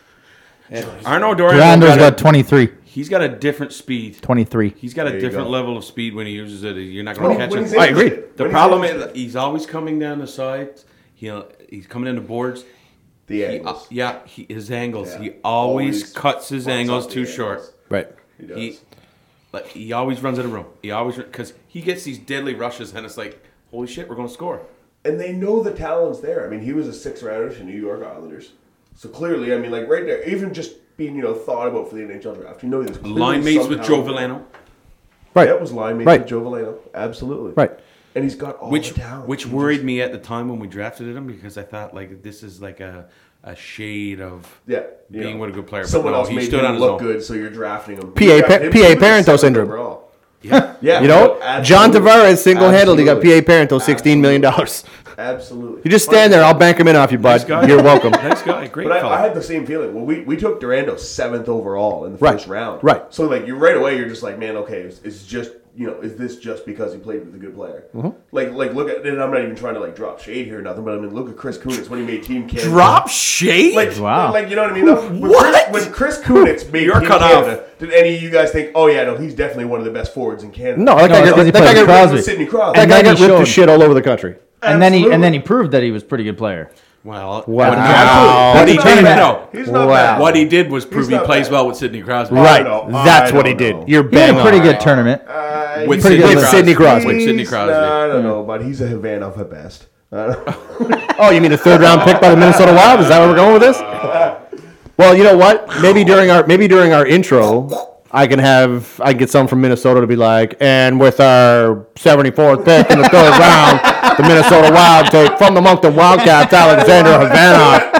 Arno Durando Durando's got, got a, twenty-three. he's got a different speed. twenty-three. He's got a There you different go. level of speed when he uses it. You're not When going he- to catch when him. he's I agree. interested. The When he's problem is interested. he's always coming down the sides. He'll he's coming into boards. The He, uh, angles. yeah, he, his angles. Yeah. He always, Always cuts his bumps angles up the too angles. short. Right. He does. He like he always runs out of room. He always because he gets these deadly rushes and it's like, holy shit, we're going to score. And they know the talent's there. I mean, he was a six rounder to New York Islanders. So clearly, I mean, like right there, even just being, you know, thought about for the N H L draft, you know there's clearly Line mates some with Joe talent there. Villano, Right. That was line mates Right. with Joe Valeno. Absolutely. Right. And he's got all which the talent. which He worried just- me at the time when we drafted him because I thought like this is like a, a shade of Yeah. you being know. what a good player. But Someone no, else he made stood him on his look own. good, so you're drafting him. P A You drafted him P A too, he was Parento seventh syndrome. overall. Yeah. Yeah. You know, absolutely. John Tavares single-handedly got Absolutely. P A Parento sixteen million dollars. Absolutely. You just stand there. I'll bank him in off you, bud. Nice guy. You're welcome. Nice guy, great But fellow. I, I had the same feeling. Well, we, we took Durando seventh overall in the Right. first round. Right. So like you right away, you're just like, man, okay, it's, it's just you know, is this just because he played with a good player? Mm-hmm. Like like look at, and I'm not even trying to like drop shade here or nothing, but I mean look at Chris Kunitz when he made Team Canada. Drop shade. Like, Wow. like you know what I mean? Though? When What? Chris, when Chris Kunitz made You're Team cut Canada, did any of you guys think, oh yeah, no, he's definitely one of the best forwards in Canada? No, that No, guy it's got, 'cause he that played guy with got, Crosby. With Sidney Crosby. that And guy then got he ripped to showed- shit all over the country. And then he Absolutely. and then he proved that he was a pretty good player. well, Wow. what, Wow. what he He's did, not bad. no, He's not Wow. bad. what he did was prove he not plays bad. well with Sidney Crosby. Right. know. That's I what he don't did. know. You're He had bang a pretty on. good tournament. Uh, With he's- Sidney With Crosby. Sidney Crosby. With Sidney he's- Crosby. I don't know, but he's a Havana at best. I don't know. Oh, you mean the third round pick by the Minnesota Wild? Is that where we're going with this? Well, you know what? Maybe during our maybe during our intro, I can have I can get someone from Minnesota to be like, and with our seventy-fourth pick in the third round, the Minnesota Wild take from the Moncton Wildcats, Alexander Havana.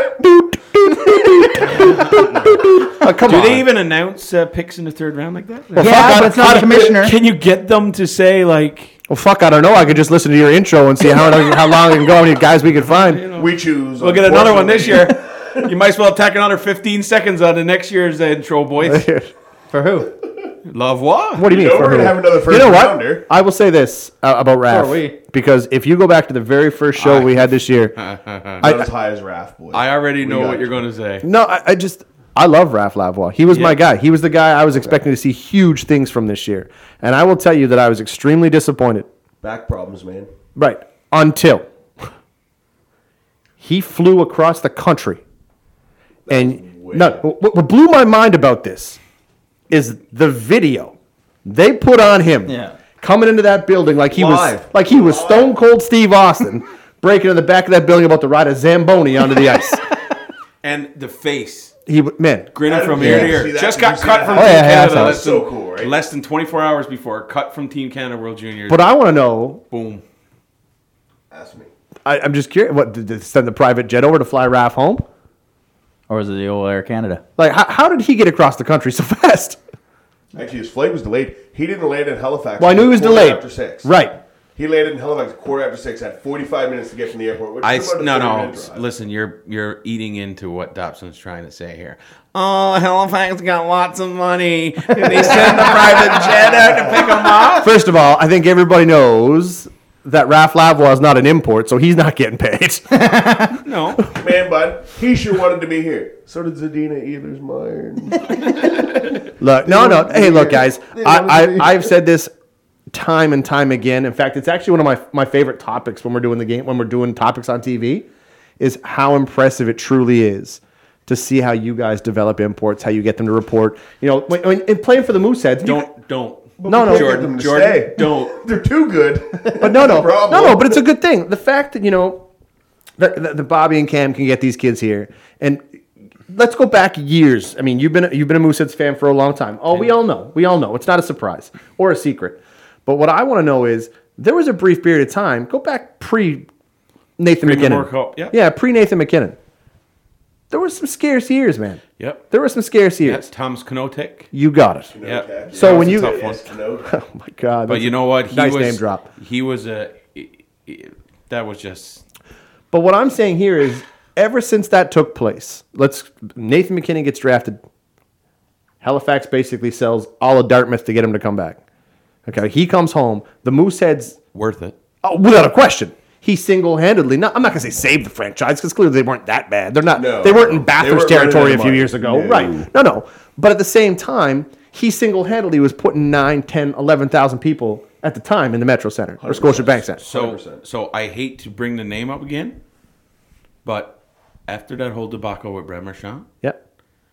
Oh, come Do on. they even announce uh, picks in the third round like that? Yeah, fuck, but I- it's not I- a commissioner. Can you get them to say like, Well, fuck, I don't know. I could just listen to your intro and see how how long it can go, how many guys we can find. We choose. we'll get another one this year? You might as well tack another fifteen seconds on the next year's intro, boys. For who? Lavoie. What do you mean? You know for we're gonna who? have another You first know what? rounder. I will say this uh, about Raph. are we. Because if you go back to the very first show we had this year, Not as high as Raph, boy. I already We know got what you're you. going to say. no, I, I just I love Raph Lavoie. He was my Yeah. guy. He was the guy I was expecting to see huge things from this year, and I will tell you that I was extremely disappointed. Back problems, man. Right until he flew across the country, and way no, back. what, what blew my mind about this is the video they put on him. Yeah. Coming into that building like he Live. was like he was Stone Cold Steve Austin, breaking in the back of that building about to ride a Zamboni onto the ice. And the face. He w- man, Grinning How from did ear you to ear. see that? Just Did got you see cut that? from Oh, Team yeah, yeah, Canada. so- less, so than, cool, right? less than twenty-four hours before. Cut from Team Canada World Juniors. but I want to know. Boom. Ask me. I, I'm just curious. What did they send the private jet over to fly Raph home? Or is it the old Air Canada? Like, how, how did he get across the country so fast? Actually, his flight was delayed. He didn't land in Halifax. Well, I knew he was until delayed. After six. Right. He landed in Halifax quarter after six. Had forty-five minutes to get from the airport. Which I is about a no no. thirty-minute drive. Listen, you're you're eating into what Dobson's trying to say here. Oh, Halifax got lots of money. Did they send the private jet out to pick them up? First of all, I think everybody knows that Raph Lavoie is not an import, so he's not getting paid. No. Man, bud, he sure wanted to be here. So did Zadina Ehlers-Meyer. Look, no, no. wanted to Hey, be look, here. guys. They I, wanted to be I, I've said this time and time again. In fact, it's actually one of my my favorite topics when we're doing the game, when we're doing topics on T V, is how impressive it truly is to see how you guys develop imports, how you get them to report. You know, when, when in playing for the Mooseheads, you- Don't don't. No, no, Can't get Jordan, them to Jordan, stay. don't. They're too good. But no, no, That's the problem. no, no. But it's a good thing. The fact that you know that, that, that Bobby and Cam can get these kids here, and let's go back years. I mean, you've been you've been a Mooseheads fan for a long time. Oh, we all know. We all know. It's not a surprise or a secret. But what I want to know is there was a brief period of time. Go back pre Nathan Pre McKinnon. World Cup, yeah. yeah, pre Nathan McKinnon. There were some scarce years, man. Yep. There were some scarce years. Yes, Thomas Knotek. You got it. Yeah. So That when was a you- tough one. Yes, no. Oh my God. But that's you a know what? He nice was, name drop. He was a. That was just. But what I'm saying here is, ever since that took place, let's Nathan McKinnon gets drafted. Halifax basically sells all of Dartmouth to get him to come back. Okay, he comes home. The Mooseheads, Worth it. oh, without a question, he single-handedly. Not, I'm not gonna say saved the franchise because clearly they weren't that bad. They're not. No, they weren't no. in They Bathurst weren't running territory out a of few money. years ago, No. right? No, no. But at the same time, he single-handedly was putting nine, ten, eleven thousand people at the time in the Metro Center or Scotiabank Center. So, one hundred percent. so I hate to bring the name up again, but after that whole debacle with Brad Marchand, Yep.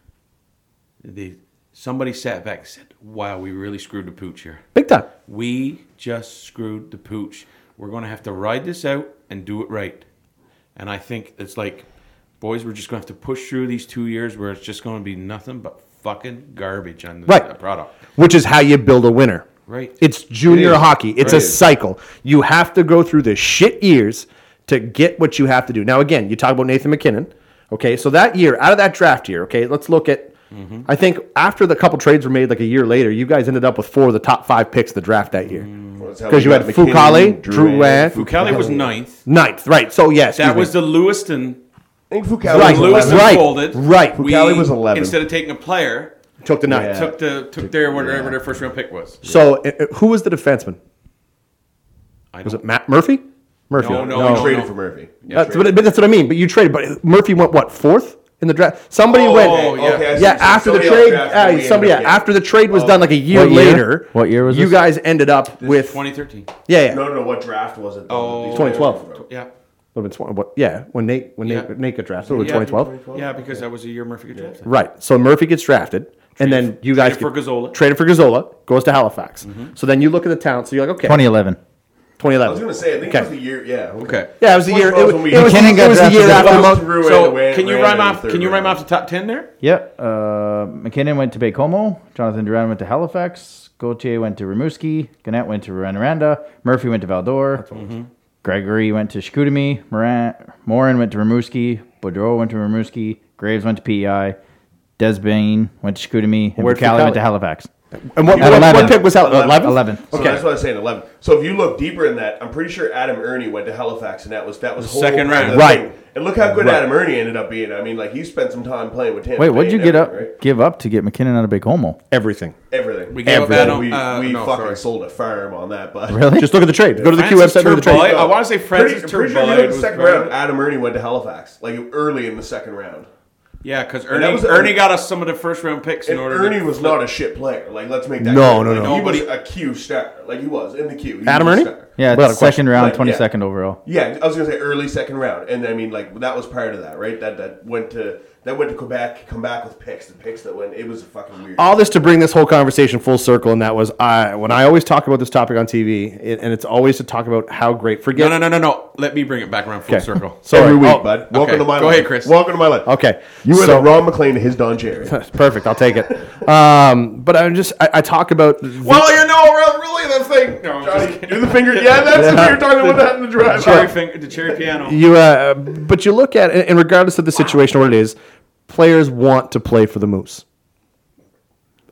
the somebody sat back and said, "Wow, we really screwed the pooch here. Big time. We just screwed the pooch. We're going to have to ride this out and do it right." And I think it's like, boys, we're just going to have to push through these two years where it's just going to be nothing but fucking garbage on the Right. product. Which is how you build a winner. Right. It's junior It is. hockey. It's It a is. cycle. You have to go through the shit years to get what you have to do. Now, again, you talk about Nathan McKinnon. Okay, so that year, out of that draft year, okay, let's look at, Mm-hmm. I think after the couple trades were made like a year later, you guys ended up with four of the top five picks of the draft that year. Because Because you had Foucault, Drouin, Foucault was ninth. ninth, right. So, yes. That was the Lewiston. I think Foucault Right. was Lewiston eleven. Right. folded. Right. We, Foucault was eleven. Instead of taking a player, took the ninth. Yeah. took the took their whatever their first round pick was. So, uh, uh, who was the defenseman? I Was don't- it Matt Murphy? Murphy. No, no, We no, traded no. for Murphy. That's, but, but that's what I mean. But you traded. But Murphy went what, fourth in the draft? Somebody Oh, went. yeah. Okay, I see Yeah, what you're after the saying. Somebody else trade, drafted uh, and we somebody. Yeah, ended up after the trade was Oh. done, like a year What year? later. What year was you this? guys ended up with? twenty thirteen. Yeah, yeah. getting- No, no, no. What draft was it? Oh, These twenty twelve. players were from. Yeah. Would have been twenty, what, yeah, when Nate when Yeah. Nate, Nate got drafted, it was Yeah. twenty twelve. Yeah, because that was the year Murphy got drafted. Right. So Murphy gets drafted, and then you guys traded for get- Gazzola. Traded for Gazzola, goes to Halifax. So then you look at the talent. So you're like, okay, twenty eleven. twenty I eleven. was gonna say. I think Okay. it was the year. Yeah. Okay. Yeah, it was the year. It, twenty twelve was- when we- it was, McKinnon it got was the year drafted after. Most Mo- threw So it, ran- can you ran rhyme in the off? third Can you rhyme round. off the top ten there? Yep. Uh, McKinnon went to Baie-Comeau. Jonathan Duran went to Halifax. Gauthier went to Rimouski. Gannett went to Rouyn-Noranda. Murphy went to Val-d'Or. Gregory went to Chicoutimi. Morin, Morin went to Rimouski. Boudreau went to Rimouski. Graves went to P E I. Desbain went to Chicoutimi. And Where'd Bucali Fucali- went to Halifax. And what, At what, eleven. what pick was Halifax? eleven? eleven. So Okay. that's what I was saying. Eleven. So if you look deeper in that, I'm pretty sure Adam Ernie went to Halifax, and that was that was whole second part of round. the Right. thing. And look how good Right. Adam Ernie ended up being. I mean, like he spent some time playing with him. Wait, what'd you and get up, everything, right? give up to get McKinnon out of Baie-Comeau? Everything. Everything. We gave up Everything. Adam. we uh, we no, fucking sorry. sold a farm on that, but Really? Just look at the trade. Go to the Q Francis website. Look at the trade. Turboy. I want to say Francis pretty, pretty sure Turboy he went was the second playing- round. Adam Ernie went to Halifax, like early in the second round. Yeah, because And that Ernie, was a- Ernie got us some of the first round picks in And order. Ernie to was flip. not a shit player. Like, let's make that No, clear. no, Like, no. He Nobody- was a Q star. Like, he was in the Q. He Adam was a Ernie? star. Yeah, Without a it's second round, Like, yeah. twenty-second overall. Yeah, I was gonna say early second round, and I mean, like that was part of that, right? That that went to that went to Quebec, come back with picks. The picks that went, it was fucking weird. All this to bring this whole conversation full circle, and that was I when I always talk about this topic on T V, it, and it's always to talk about how great. Forget No, no, no, no, no. Let me bring it back around full Okay. circle. Sorry. Every week, Oh, bud. Welcome okay. to my Go life. ahead, Chris. Welcome to my life. Okay, You were so, the Ron McLean to his Don Cherry. perfect. I'll take it. Um, but I'm just I, I talk about the- Well, you know, re- really the thing. No, I'm just Johnny, kidding. do the finger. Yeah, that's the finger talking about that in the drive. Cherry finger, the cherry piano. you. Uh, but you look at it, and regardless of the situation or what it is, players want to play for the Moose.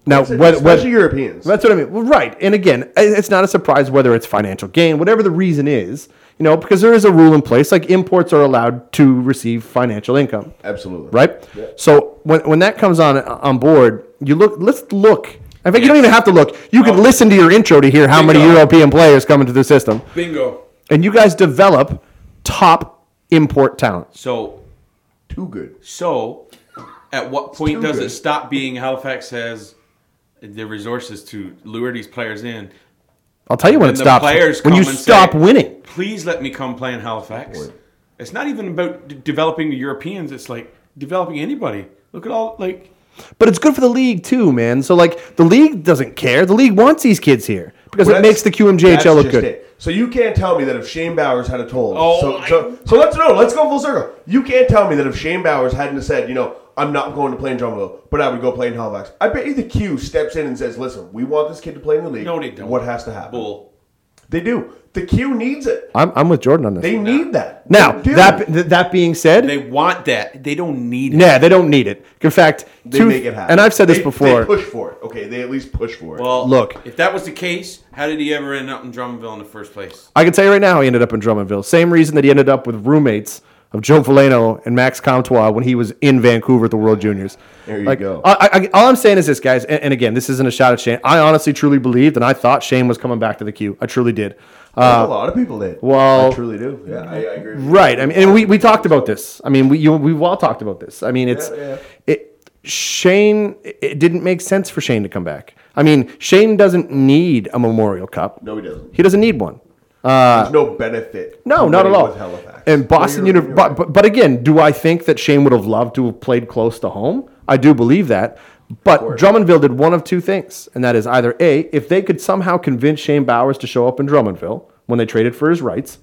Now, Especially what, what, Europeans. That's what I mean. Well, right. And again, it's not a surprise whether it's financial gain, whatever the reason is, you know, because there is a rule in place, like imports are allowed to receive financial income. Absolutely. Right? Yeah. So when when that comes on on board, you look, let's look. In fact, you don't even have to look. You can Oh. listen to your intro to hear how many Bingo. European players come into the system. Bingo. And you guys develop top import talent. So, Too good. so, at what point too does good. it stop being Halifax has the resources to lure these players in? I'll tell you when And it the stops. players When you come and stop say, winning. Please let me come play in Halifax. It's not even about d- developing the Europeans. It's like developing anybody. Look at all like. But it's good for the league too, man. So like the league doesn't care. The league wants these kids here because Well, it that's- makes the Q M J H L that's look just good. it. So you can't tell me that if Shane Bowers had a told. Oh, so, I- so, so let's no, let's go full circle. You can't tell me that if Shane Bowers hadn't have said, you know, I'm not going to play in Drummondville, but I would go play in Halifax. I bet you the Q steps in and says, listen, we want this kid to play in the league. No, they don't. What has to happen? Bull. They do. The Q needs it. I'm, I'm with Jordan on this. They need that. now They do. that th- that being said, They want that. They don't need it. yeah, they don't need it. In fact, They two- make it happen. and I've said this They- before. They push for it. Okay, they at least push for it. Well, Look. if that was the case, how did he ever end up in Drummondville in the first place? I can tell you right now, how he ended up in Drummondville. Same reason that he ended up with roommates of Joe Valeno and Max Comtois when he was in Vancouver at the World Juniors. There you like, go. I, I, all I'm saying is this, guys, and, and again, this isn't a shot at Shane. I honestly, truly believed, and I thought Shane was coming back to the Q. I truly did. a lot of people did. well- I truly do. Yeah, I, I agree. with you. Right. I mean, and we, we talked about this. I mean, we you, we've all talked about this. I mean, it's Yeah, yeah. it. Shane. It didn't make sense for Shane to come back. I mean, Shane doesn't need a Memorial Cup. No, he doesn't. He doesn't need one. There's no benefit. No, to not at winning all. with Halifax. And Boston No, you're- Uni- you're but, right. but but again, do I think that Shane would have loved to have played close to home? I do believe that. But Drummondville did one of two things, and that is either A, if they could somehow convince Shane Bowers to show up in Drummondville when they traded for his rights,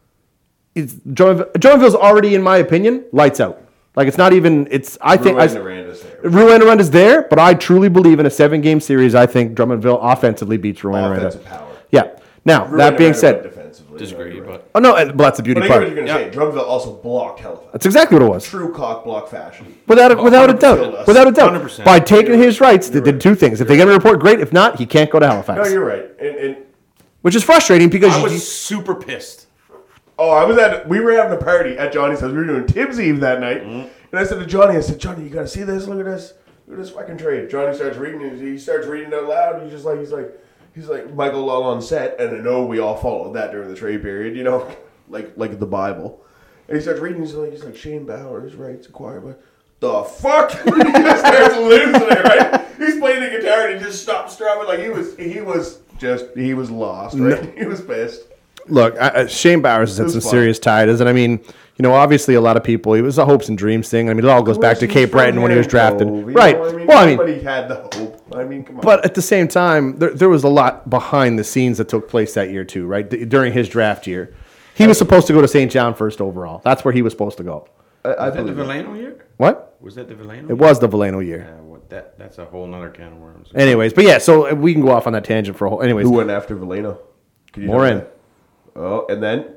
it's, Drummondville, Drummondville's already, in my opinion, lights out. Like it's not even. It's I think I, Ruan Aranda's there. Ruan Aranda's there, but I truly believe in a seven-game series. I think Drummondville offensively beats Ruan Offensive Aranda. power. Yeah. Now Ruan that being Aranda said, went defensively. Disagree, No, you're right. but oh no, and- well that's the beauty But I get part. what you're going to say. Drummondville also blocked Halifax. That's exactly what it was. True cock block fashion. Without a, without a one hundred doubt, percent. without a doubt, one hundred percent. by taking his rights, they did two things. If they get a report, great. If not, he can't go to No, Halifax, you're right. And, and which is frustrating because I you, was super pissed. oh, I was at we were having a party at Johnny's house. We were doing Tibbs Eve that night, Mm-hmm. and I said to Johnny, I said, Johnny, you got to see this. Look at this. Look at this fucking trade. Johnny starts reading it. He starts reading it out loud. He's just like he's like he's like Michael Lull on set, and I know we all followed that during the trade period. You know, like like the Bible. And he starts reading. He's like he's like Shane Bowers rights acquired by. The fuck? He just starts losing it, right? He's playing the guitar and he just stops strumming like he was he was just he was lost, right? He was pissed. look, I, I- Shane Bowers has had was some fun. serious titles, and I mean, you know, obviously a lot of people. It was a hopes and dreams thing. I mean, it all goes back to Cape Breton when he was drafted, right? I mean, Well, I mean, everybody had the hope. I mean, come on. but at the same time, there, there was a lot behind the scenes that took place that year too, right? D- during his draft year, he was supposed to go to Saint John first overall. That's where he was supposed to go. I, I Was that the believe it. Valeno year? What? Was that the Valeno? It was the Valeno year. Yeah, what that that's a whole nother can of worms. Anyways, but yeah, so we can go off on that tangent for a whole. Anyways, Who went after Valeno? Could you tell Morin. me that? Oh, and then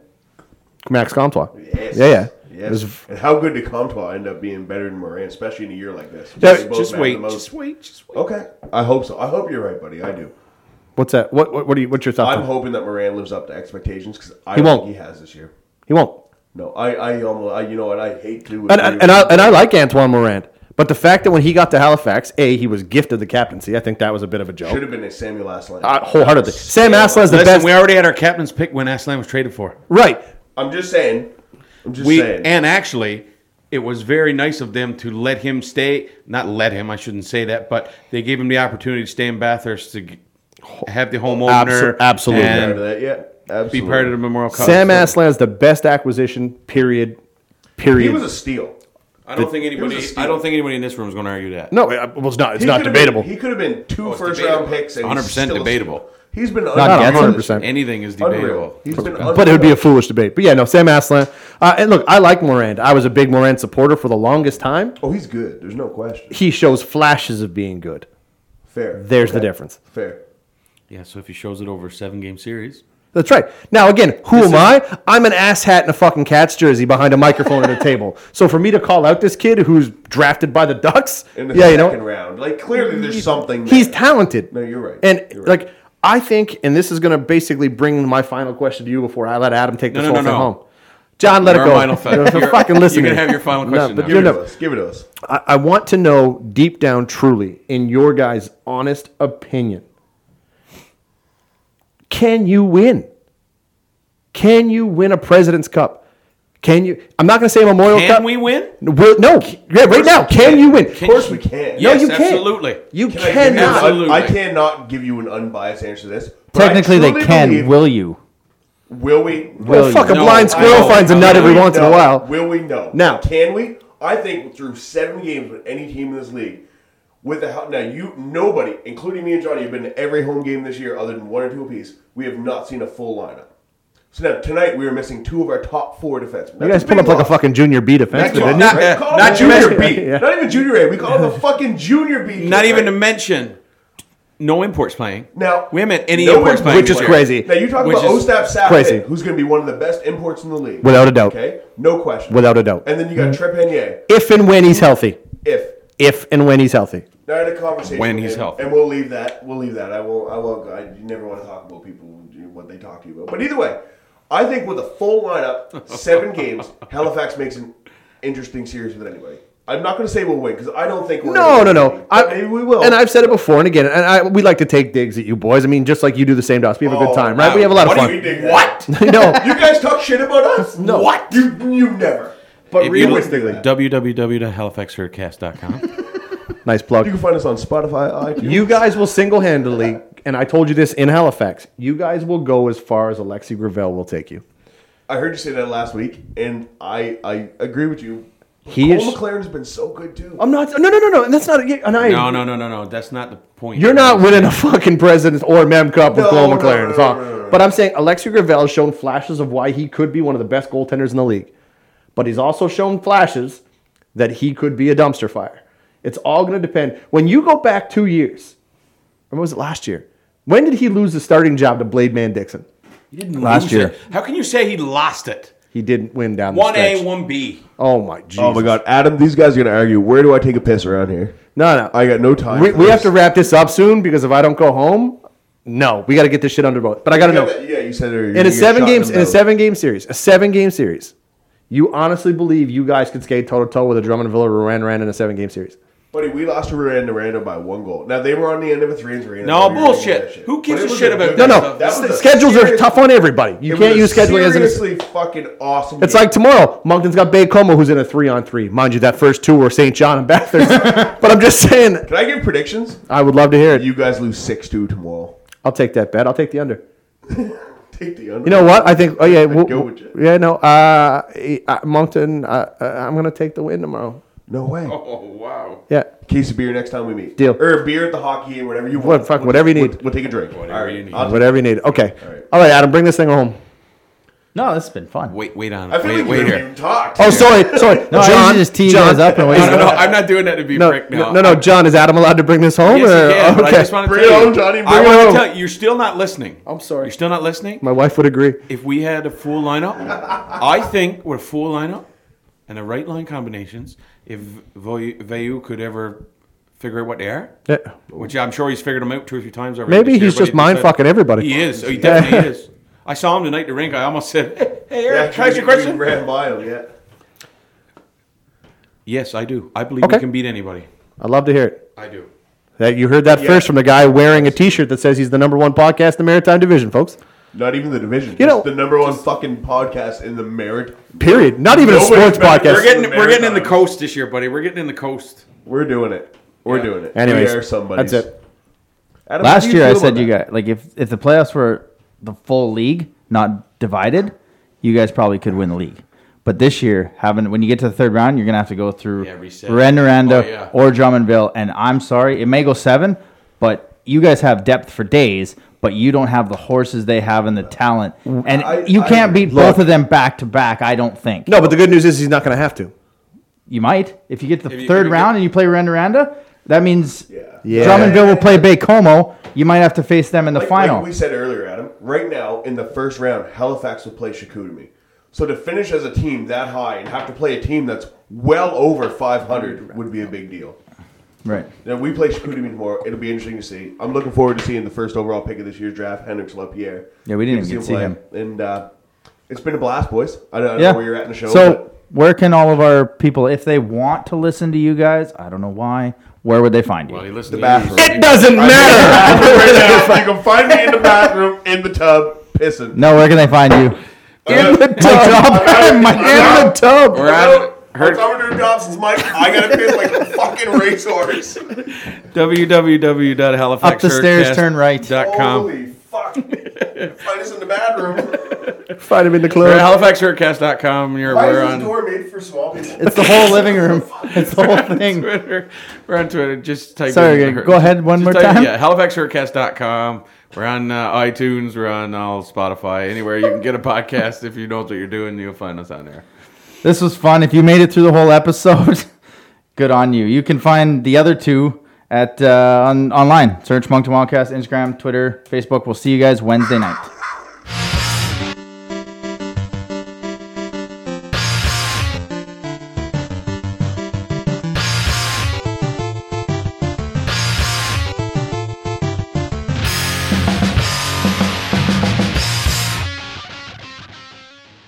Max Comtois. yes, Yeah, yeah. yes. It was- And how good did Comtois end up being better than Moran, especially in a year like this? Yeah, They both Just matter wait, the most. just wait, just wait. Okay, I hope so. I hope you're right, buddy. I do. What's that? What what, what are you? What's your thoughts? I'm on- hoping that Moran lives up to expectations because I He don't won't. think he has this year. He won't. No, I, I almost, I, you know what? I hate to. And, agree and, with and I you. and I like Antoine Morand, but the fact that when he got to Halifax, a he was gifted the captaincy. I think that was a bit of a should joke. have been a Samuel Aslan. Uh, wholeheartedly, Sam Aslan is the Listen, best. we already had our captain's pick when Aslan was traded for. Right. I'm just saying. I'm just We saying. and actually, it was very nice of them to let him stay. Not let him, I shouldn't say that, but they gave him the opportunity to stay in Bathurst to g- have the home opener, Abso- absolutely. Part of and that, yeah, absolutely. be part of the Memorial Cup. Sam Aslan is the best acquisition. Period. He Period. was a steal. I don't think It was anybody. a steal. I don't think anybody in this room is going to argue that. no, it, well, it's not. It's He not could've debatable. Been, he could have been two Oh, it's first debatable. round picks. And one hundred percent he's still a debatable. steal. He's been Not unreal. yet, one hundred this percent. year. Anything is Unreal. debatable. He's been but it would be a foolish debate. But yeah, no, Sam Aslan. Uh, and look, I like Morand. I was a big Morand supporter for the longest time. Oh, he's good. There's no question. He shows flashes of being good. Fair. There's the Okay. difference. Fair. Yeah, so if he shows it over a seven-game series, That's right. Now, again, who am I? I'm an asshat in a fucking Cats jersey behind a microphone at a table. So for me to call out this kid who's drafted by the Ducks, In the yeah, you second know, round. Like, clearly there's something there. he's talented. No, you're right. And You're right. like, I think, and this is going to basically bring my final question to you before I let Adam take No, this no, whole no, thing no. home. John, let Your it go. final fa- You're your- fucking listening. you can have your final question but now. you Give it know, to us. Give it to us. I, I want to know deep down, truly, in your guys' honest opinion, can you win? Can you win a President's Cup? Can you? I'm not going to say a Memorial Can Cup. we win? Will, no. Yeah, right now. Can you win? Of course we can. No, Yes, you can't. absolutely. You Can I, give you an cannot. un- Absolutely. I cannot give you an unbiased answer to this. but I Technically, they truly can. believe- Will you? Will we? Well, Will fuck, you? a No, blind I squirrel know. finds a nut Will every we? once in a No. while. Will we? No. Now. Can we? I think through seven games with any team in this league, with the hel- now you nobody, including me and Johnny, have been to every home game this year, other than one or two apiece. We have not seen a full lineup. So now tonight we were missing two of our top four defensemen. You guys pull up like a fucking junior B defenseman, didn't not- you? uh, Call not him junior junior B. Yeah. Not even junior A. We call him the fucking junior B. Not kid, even to right? mention no imports playing. Now, we haven't any no imports imports, playing, which is this year. crazy. Now you talk Which about is Ostap Sapin, crazy. who's going to be one of the best imports in the league, Without a doubt. Okay, no question. Without a doubt. And then you got Trip Henier. If and when he's healthy. If If and when he's healthy. I had a conversation When with he's him, healthy. and we'll leave that. We'll leave that. I will. I will. I you never want to talk about people what they talk to you about. But either way, I think with a full lineup, seven games, Halifax makes an interesting series with anybody. I'm not going to say we'll win because I don't think we're. No, no, gonna no. win, but maybe we will. And I've said it before and again, and I, we like to take digs at you boys. I mean, just like you do the same to us. We have a good Oh, time, right? wow. We have a lot of What do fun. We dig What? that. no, You guys talk shit about us? No. What? You you never. But If you realistically, look- w w w dot halifax hurricast dot com. nice plug. you can find us on Spotify, iTunes. You guys will single-handedly, and I told you this in Halifax, you guys will go as far as Alexi Gravel will take you. I heard you say that last week, and I I agree with you. He Cole is- McLaren's been so good too. I'm not. No, no, no, no. And that's not. And I. No, no, no, no, no. That's not the point. You're not winning a fucking President's or Mem Cup with No, Cole no, McLaren. no, so- no, no, no. But I'm saying Alexi Gravel has shown flashes of why he could be one of the best goaltenders in the league. But he's also shown flashes that he could be a dumpster fire. It's all going to depend. When you go back two years, or was it last year? When did he lose the starting job to Blade Man Dixon? He didn't Last lose year. it. How can you say he lost it? He didn't win down the One A, stretch. one B. Oh my Jesus. Oh my God, Adam! These guys are gonna argue. Where do I take a piss around here? No, no. I got no time. we for we this. have to wrap this up soon because if I don't go home, no, we got to get this shit under both. But I got to Yeah, know. that- yeah, you said there. In a seven games, in a seven game series, a seven game series, you honestly believe you guys could skate toe to toe with a Drummondville or Rouen Ran in a seven game series? Buddy, we lost to Miranda Miranda by one goal. Now they were on the end of a three and three. No, bullshit. Who gives a shit about No, that no, stuff? That was s- a schedules are serious- tough on everybody. You It can't was use scheduling as an. seriously fucking awesome. It's game. like tomorrow, Moncton's got Bay Como, who's in a three on three. Mind you, that first two were Saint John and Bathurst. But I'm just saying, Can I give predictions? I would love to hear it. You guys lose six two tomorrow. I'll take that bet. I'll take the under. Take the under. You know what? I think. Oh yeah, we'll, go with you. yeah. No, uh, uh, Moncton. Uh, uh, I'm gonna take the win tomorrow. No way. Oh, wow. Yeah. Case of beer next time we meet. Deal. Or beer at the hockey and whatever you What- want. fuck, We'll- whatever you need. We'll, we'll take a drink. Whatever you need. I'll- Whatever you need. Okay. All right. All right, Adam, bring this thing home. No, this has been fun. Wait, wait on I it. feel Wait, like wait we haven't here. even talked. Oh, sorry, sorry. No, I John, usually just tee you John. guys up and wait. No, no, no. I'm not doing that to be No, prick now. no, no, John. Is Adam allowed to bring this home? Yes, or? you can, but I okay. just want to Bring tell it you. home, Johnny, I bring it want home. to tell you, you're still not listening. I'm sorry. You're still not listening. My wife would agree. If we had a full lineup, I think with a full lineup and the right line combinations, if Vayu could ever figure out what they are, Yeah. which I'm sure he's figured them out two or three times already. Maybe this year, he's but just he mind said- fucking everybody. He is. He definitely is. I saw him tonight at the rink. I almost said, "Hey, hey Yeah, Eric, can I ask you a we- we question?" ran by him, yeah. Yes, I do. I believe Okay. we can beat anybody. I'd love to hear it. I do. That you heard that Yeah. first from the guy wearing a T-shirt that says he's the number one podcast in the Maritime Division, folks. Not even the division. You Just know- the number one fucking podcast in the merit. Period. Not even a Nobody's sports better- podcast. We're getting the we're getting in the Maritime. coast this year, buddy. We're getting in the coast. We're doing it. We're Yeah. doing it. Anyways, we are somebody's. that's it. Adam, how Last do you year I feel said about you that? guys like if if the playoffs were the full league, not divided, you guys probably could win the league. But this year, having when you get to the third round, you're gonna have to go through Yeah, reset. Miranda Oh, yeah. or Drummondville. And I'm sorry, it may go seven, but you guys have depth for days, but you don't have the horses they have and the talent. And I- you I can't agree. beat both of them back to back, I don't think. No, but the good news is he's not going to have to. You might. If you get to the If you- third if you round get- and you play Miranda, That means Yeah. Yeah. Drummondville will play Baie-Comeau. You might have to face them in the Like, final. like we said earlier, Adam, right now in the first round, Halifax will play Chicoutimi. So to finish as a team that high and have to play a team that's well over five hundred would be a big deal. Right. Now we play Chicoutimi tomorrow. It'll be interesting to see. I'm looking forward to seeing the first overall pick of this year's draft, Hendrix Lapierre. Yeah, we didn't Good even get to see play. him. And uh, it's been a blast, boys. I don't, I don't Yeah. know where you're at in the show. So but where can all of our people, if they want to listen to you guys, I don't know why, where would they find you? Well, you listen The to bathroom. you. It doesn't matter. right now, you can find me in the bathroom, in the tub, pissing. No, where can they find you? In the tub. In the tub. We're at Her Summer New Dobson's Mike. I gotta piss like a fucking racehorse. w w w dot halifax Up the stairs, turn right. dot com. Holy fuck! Find us in the bathroom. Find him in the We're club. at halifax shirtcast dot com. You're, Why we're is this on door made for small people? It's the whole living room. It's the whole thing. Twitter. We're on Twitter. Just type Sorry, in, go ahead one just more type- time. Yeah, halifax shirtcast dot com. We're on uh, iTunes. We're on all Spotify. Anywhere you can get a podcast. If you know what you're doing, you'll find us on there. This was fun. If you made it through the whole episode, good on you. You can find the other two at uh, on online. Search Moncton Wildcast, Instagram, Twitter, Facebook. We'll see you guys Wednesday night.